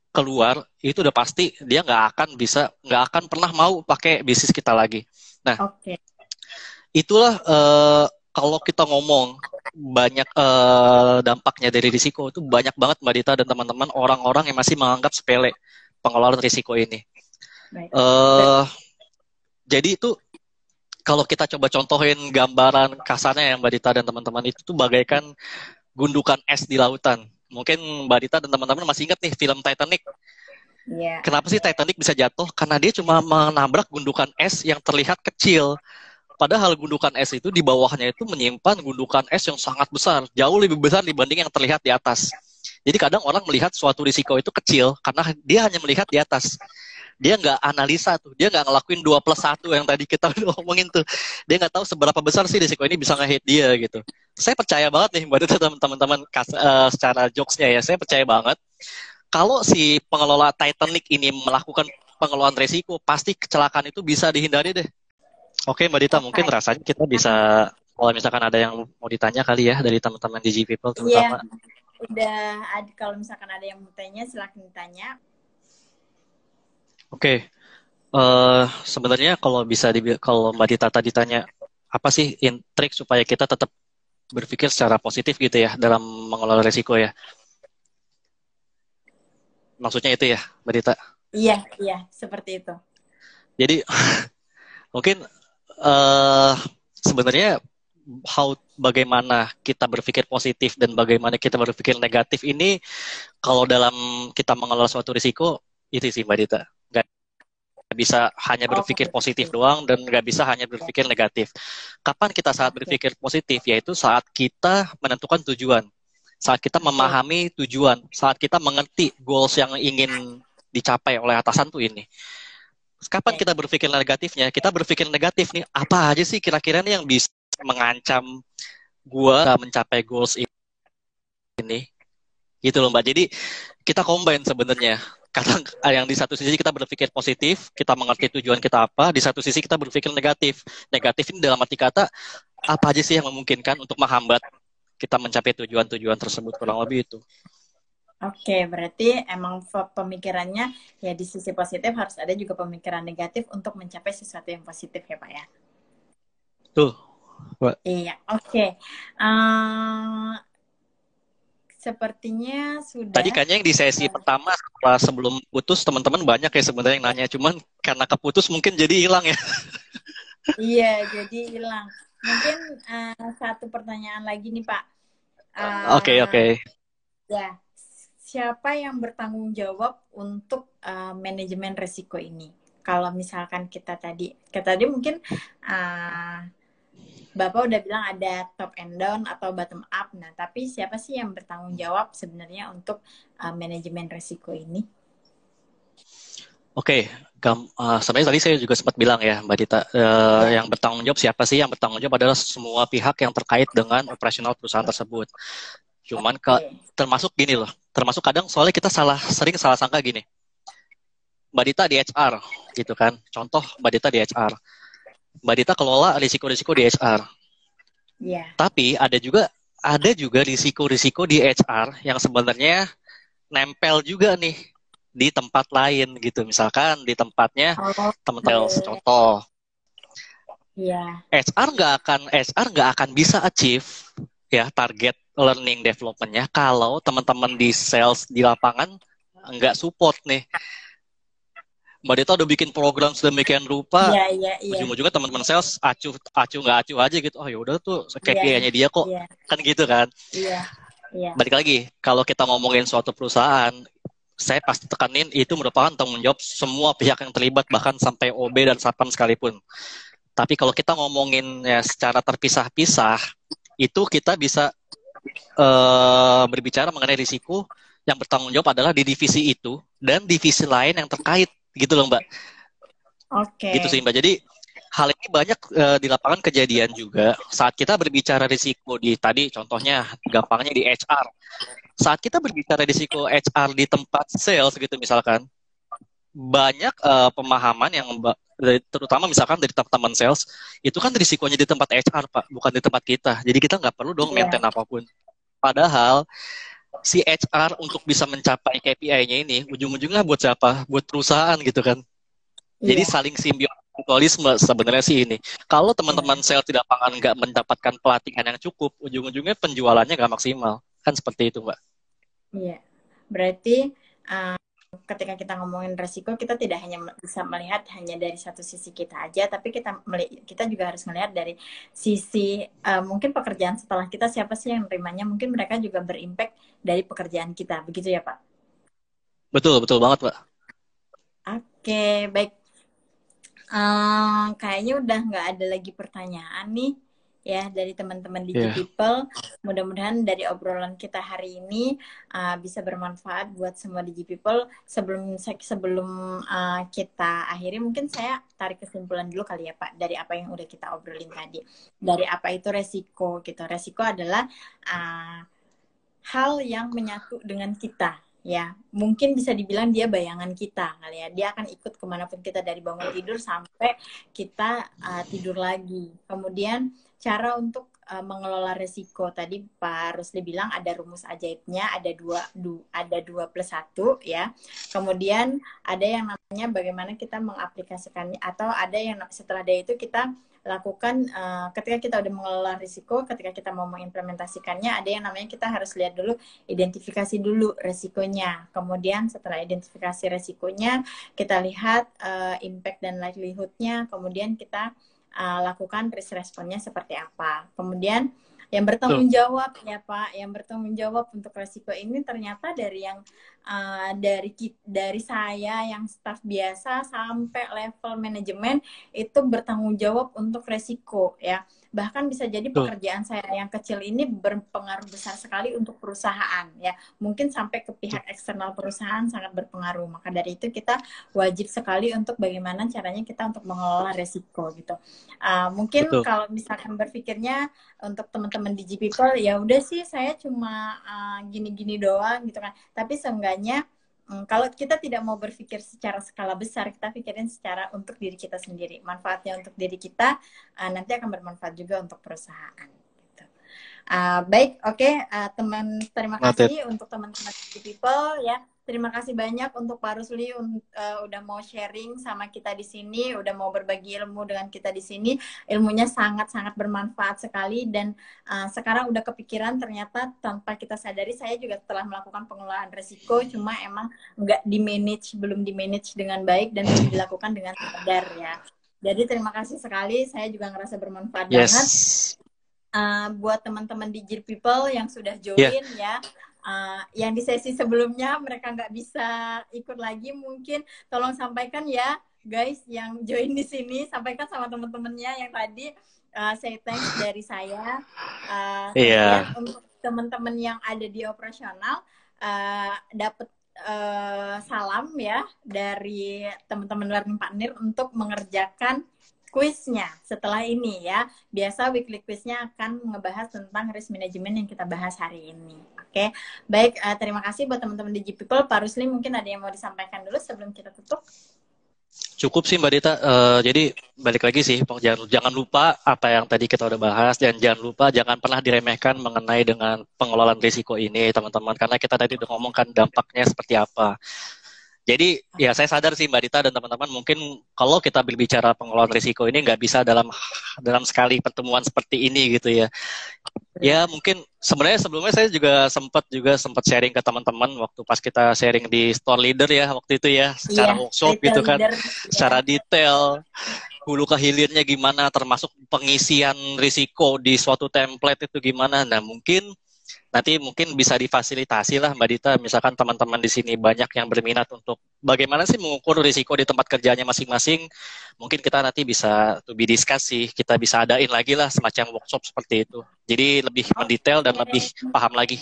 keluar, itu udah pasti dia nggak akan bisa, nggak akan pernah mau pakai bisnis kita lagi. Nah, Oke. itulah uh, kalau kita ngomong banyak uh, dampaknya dari risiko itu banyak banget Mbak Dita dan teman-teman, orang-orang yang masih menganggap sepele pengelolaan risiko ini. Baik. Uh, jadi itu kalau kita coba contohin gambaran kasarnya ya Mbak Dita dan teman-teman, itu tuh bagaikan gundukan es di lautan. Mungkin Mbak Dita dan teman-teman masih ingat nih film Titanic. Yeah. Kenapa sih Titanic bisa jatuh? Karena dia cuma menabrak gundukan es yang terlihat kecil. Padahal gundukan es itu di bawahnya itu menyimpan gundukan es yang sangat besar, jauh lebih besar dibanding yang terlihat di atas. Jadi kadang orang melihat suatu risiko itu kecil karena dia hanya melihat di atas. Dia nggak analisa tuh, dia nggak ngelakuin dua plus satu yang tadi kita udah ngomongin tuh. Dia nggak tahu seberapa besar sih risiko ini bisa nge-hit dia gitu. Saya percaya banget nih, Mbak Dita, teman-teman, uh, secara jokesnya ya, saya percaya banget kalau si pengelola Titanic ini melakukan pengelolaan risiko, pasti kecelakaan itu bisa dihindari deh. Oke Mbak Dita, mungkin rasanya kita bisa, kalau misalkan ada yang mau ditanya kali ya dari teman-teman di G People terutama. Iya, udah ada, kalau misalkan ada yang mau tanya silakan ditanya. Oke, uh, sebenarnya kalau bisa di, kalau Mbak Dita tadi tanya apa sih in trik supaya kita tetap berpikir secara positif gitu ya dalam mengelola risiko ya. Maksudnya itu ya Mbak Dita? Iya, iya, seperti itu. Jadi mungkin uh, sebenarnya how bagaimana kita berpikir positif dan bagaimana kita berpikir negatif ini kalau dalam kita mengelola suatu risiko itu sih Mbak Dita. Nggak bisa hanya berpikir positif doang dan nggak bisa hanya berpikir negatif. Kapan kita saat berpikir positif? Yaitu saat kita menentukan tujuan, saat kita memahami tujuan, saat kita mengerti goals yang ingin dicapai oleh atasan tuh ini. Kapan kita berpikir negatifnya? Kita berpikir negatif nih, apa aja sih kira-kira nih yang bisa mengancam gua mencapai goals ini? Gitu loh Mbak. Jadi kita combine sebenarnya. Kadang yang di satu sisi kita berpikir positif, kita mengerti tujuan kita apa, di satu sisi kita berpikir negatif. Negatif ini dalam arti kata, apa aja sih yang memungkinkan untuk menghambat kita mencapai tujuan-tujuan tersebut, kurang lebih itu. Oke, berarti emang pemikirannya ya di sisi positif harus ada juga pemikiran negatif untuk mencapai sesuatu yang positif ya Pak ya? Tuh. Mbak. Iya, oke. Uh, Sepertinya sudah. Tadi kayaknya yang di sesi pertama setelah sebelum putus teman-teman banyak ya sebenarnya yang nanya, cuman karena keputus mungkin jadi hilang ya. Iya, jadi hilang. Mungkin uh, satu pertanyaan lagi nih Pak. Oke uh, oke. Okay, okay. Ya, siapa yang bertanggung jawab untuk uh, manajemen risiko ini? Kalau misalkan kita tadi, kita tadi mungkin uh, Bapak udah bilang ada top and down atau bottom up. Nah, tapi siapa sih yang bertanggung jawab sebenarnya untuk uh, manajemen risiko ini? Oke, okay. uh, sebenarnya tadi saya juga sempat bilang ya, Mbak Dita, uh, yang bertanggung jawab siapa sih? Yang bertanggung jawab adalah semua pihak yang terkait dengan operasional perusahaan tersebut. Cuman okay. ke, termasuk gini loh, termasuk kadang soalnya kita salah sering salah sangka gini. Mbak Dita di H R, gitu kan? Contoh Mbak Dita di H R. Mbak Dita kelola risiko-risiko di H R. Yeah. Tapi ada juga ada juga risiko-risiko di H R yang sebenarnya nempel juga nih di tempat lain gitu. Misalkan di tempatnya oh, teman-teman okay. Contoh. Yeah. H R nggak akan H R nggak akan bisa achieve ya target learning development-nya kalau teman-teman di sales di lapangan nggak support nih. Mbak Dita udah bikin program sedemikian rupa, yeah, yeah, yeah. ujung-ujungnya teman-teman sales acuh acuh nggak acuh aja gitu. Oh ya udah tuh K P I-nya yeah, dia kok, yeah. Kan gitu kan. Yeah, yeah. Balik lagi, kalau kita ngomongin suatu perusahaan, saya pasti tekanin itu merupakan tanggung jawab semua pihak yang terlibat, bahkan sampai O B dan Satpam sekalipun. Tapi kalau kita ngomongin ya secara terpisah-pisah, itu kita bisa uh, berbicara mengenai risiko yang bertanggung jawab adalah di divisi itu dan divisi lain yang terkait. Gitu loh Mbak. Oke. Okay. Gitu sih Mbak. Jadi hal ini banyak uh, di lapangan kejadian juga saat kita berbicara risiko di tadi contohnya gampangnya di H R. Saat kita berbicara risiko H R di tempat sales gitu misalkan banyak uh, pemahaman yang terutama misalkan dari teman-teman sales itu kan risikonya di tempat H R Pak, bukan di tempat kita. Jadi kita nggak perlu dong yeah. maintain apapun. Padahal si H R untuk bisa mencapai K P I-nya ini ujung-ujungnya buat siapa? Buat perusahaan gitu kan. Jadi Iya, saling simbiosis mutualisme sebenarnya sih ini. Kalau teman-teman iya, sales di lapangan nggak mendapatkan pelatihan yang cukup, ujung-ujungnya penjualannya nggak maksimal. Kan seperti itu, Mbak. iya. Berarti uh, ketika kita ngomongin resiko, kita tidak hanya bisa melihat hanya dari satu sisi kita aja, tapi kita kita juga harus melihat dari sisi uh, mungkin pekerjaan setelah kita, siapa sih yang nerimanya, mungkin mereka juga berimpact dari pekerjaan kita, begitu ya Pak? Betul, betul banget, Mbak. Oke, baik. Uh, kayaknya udah nggak ada lagi pertanyaan nih ya dari teman-teman di G Iya. People. Mudah-mudahan dari obrolan kita hari ini uh, bisa bermanfaat buat semua di G People. Sebelum sebelum uh, kita akhiri, mungkin saya tarik kesimpulan dulu kali ya Pak dari apa yang udah kita obrolin tadi. Dari apa itu resiko gitu. Resiko adalah uh, hal yang menyatu dengan kita. Ya, mungkin bisa dibilang dia bayangan kita kali ya. Dia akan ikut kemanapun kita dari bangun tidur sampai kita uh, tidur lagi. Kemudian cara untuk uh, mengelola resiko tadi Pak Rusli bilang ada rumus ajaibnya, ada dua, du, ada dua plus satu ya. Kemudian ada yang namanya bagaimana kita mengaplikasikannya, atau ada yang setelah dari itu kita lakukan uh, ketika kita udah mengelola risiko, ketika kita mau mengimplementasikannya, ada yang namanya kita harus lihat dulu, identifikasi dulu resikonya. Kemudian setelah identifikasi resikonya, kita lihat uh, impact dan likelihood-nya, kemudian kita uh, lakukan risk response-nya seperti apa. Kemudian yang bertanggung jawab ya Pak, yang bertanggung jawab untuk resiko ini ternyata dari yang uh, dari dari saya yang staff biasa sampai level manajemen itu bertanggung jawab untuk resiko ya. Bahkan bisa jadi Betul. pekerjaan saya yang kecil ini berpengaruh besar sekali untuk perusahaan ya. Mungkin sampai ke pihak eksternal perusahaan sangat berpengaruh. Maka dari itu kita wajib sekali untuk bagaimana caranya kita untuk mengelola resiko gitu. Uh, mungkin Betul. kalau misalkan berpikirnya untuk teman-teman di G People, ya udah sih saya cuma uh, gini-gini doang gitu kan. Tapi seenggaknya Hmm, kalau kita tidak mau berpikir secara skala besar, kita pikirin secara untuk diri kita sendiri. Manfaatnya untuk diri kita uh, nanti akan bermanfaat juga untuk perusahaan. Gitu. Uh, baik, oke, okay. uh, teman, terima Noted. kasih untuk teman-teman di People ya. Terima kasih banyak untuk Pak Rusli uh, udah mau sharing sama kita di sini, udah mau berbagi ilmu dengan kita di sini. Ilmunya sangat-sangat bermanfaat sekali, dan uh, sekarang udah kepikiran ternyata tanpa kita sadari, saya juga telah melakukan pengelolaan risiko, cuma emang nggak di-manage, belum di-manage dengan baik dan belum dilakukan dengan sadar ya. Jadi terima kasih sekali, saya juga ngerasa bermanfaat Yes. banget. Uh, buat teman-teman di G People yang sudah join yeah. ya. Uh, yang di sesi sebelumnya mereka nggak bisa ikut lagi, mungkin tolong sampaikan ya guys yang join di sini, sampaikan sama teman-temannya yang tadi uh, say thanks dari saya. Uh, yeah. Kemudian untuk teman-teman yang ada di operasional uh, dapat uh, salam ya dari teman-teman learning partner untuk mengerjakan kuisnya setelah ini ya. Biasa weekly quiznya akan ngebahas tentang risk management yang kita bahas hari ini. Oke, baik. Uh, terima kasih buat teman-teman di G People. Pak Rusli mungkin ada yang mau disampaikan dulu sebelum kita tutup? Cukup sih Mbak Dita. Uh, jadi balik lagi sih, jangan, jangan lupa apa yang tadi kita udah bahas, dan jangan lupa jangan pernah diremehkan mengenai dengan pengelolaan risiko ini teman-teman, karena kita tadi udah ngomongkan dampaknya seperti apa. Jadi ya saya sadar sih Mbak Dita dan teman-teman, mungkin kalau kita berbicara pengelolaan risiko ini nggak bisa dalam dalam sekali pertemuan seperti ini gitu ya. Ya mungkin sebenarnya sebelumnya saya juga sempat juga sempat sharing ke teman-teman waktu pas kita sharing di store leader ya waktu itu ya, secara yeah, workshop gitu kan, leader, secara yeah. detail hulu ke hilirnya gimana, termasuk pengisian risiko di suatu template itu gimana. Nah mungkin nanti mungkin bisa difasilitasi lah Mbak Dita, misalkan teman-teman di sini banyak yang berminat untuk bagaimana sih mengukur risiko di tempat kerjanya masing-masing, mungkin kita nanti bisa to be discuss sih, kita bisa adain lagi lah semacam workshop seperti itu, jadi lebih mendetail dan lebih paham lagi.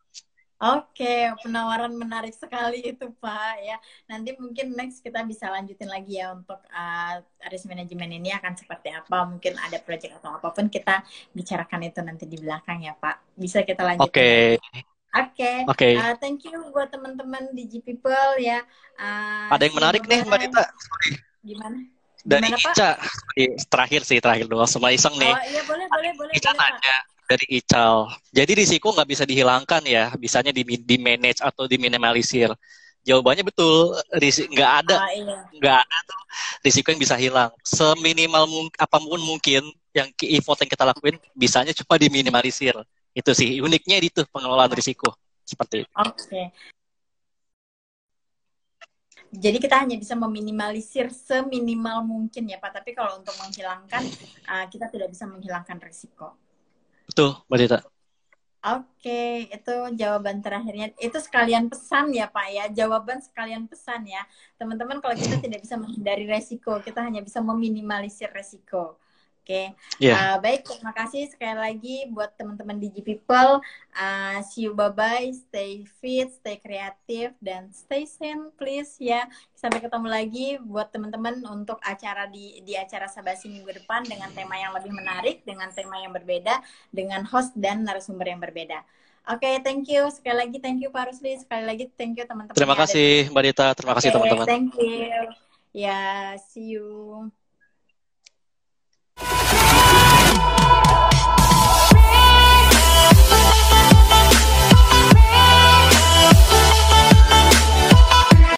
Oke, penawaran menarik sekali itu Pak ya. Nanti mungkin next kita bisa lanjutin lagi ya untuk uh, risk management ini akan seperti apa. Mungkin ada project atau apapun kita bicarakan itu nanti di belakang ya Pak. Bisa kita lanjutin. Oke. Oke. Oke. Uh, thank you buat teman-teman di G People ya. Uh, ada yang menarik nih Mbak Dita. Gimana? Dari Gimana, Ica, terakhir sih terakhir doang, semua iseng nih. Oh iya boleh boleh boleh. Ica boleh, nanya, Pak. dari Ical. Jadi risiko nggak bisa dihilangkan ya, bisanya di, di manage atau diminimalisir. Jawabannya betul, risiko nggak ada, Ah, iya. nggak ada tuh risiko yang bisa hilang. Seminimal mung- apapun mungkin yang ki- effort yang kita lakuin, bisanya cuma diminimalisir. Itu sih uniknya itu pengelolaan risiko seperti itu. Oke. Jadi kita hanya bisa meminimalisir seminimal mungkin ya Pak. Tapi kalau untuk menghilangkan, uh, kita tidak bisa menghilangkan risiko. Betul, Mbak Dita. Oke, itu jawaban terakhirnya. Itu sekalian pesan ya Pak ya. Jawaban sekalian pesan ya. Teman-teman, kalau kita tidak bisa menghindari resiko, kita hanya bisa meminimalisir resiko. Oke, Iya. uh, baik. Terima kasih sekali lagi buat teman-teman Digi People. Uh, see you, bye-bye. Stay fit, stay kreatif, dan stay sane, please ya. Sampai ketemu lagi buat teman-teman untuk acara di di acara Sabasi minggu depan dengan tema yang lebih menarik, dengan tema yang berbeda, dengan host dan narasumber yang berbeda. Oke, okay, thank you. Sekali lagi thank you Pak Rusli. Sekali lagi thank you teman-teman Terima yang ada di sini. kasih Mbak Dita, terima Oke, kasih okay, teman-teman. thank you. Ya, yeah, see you.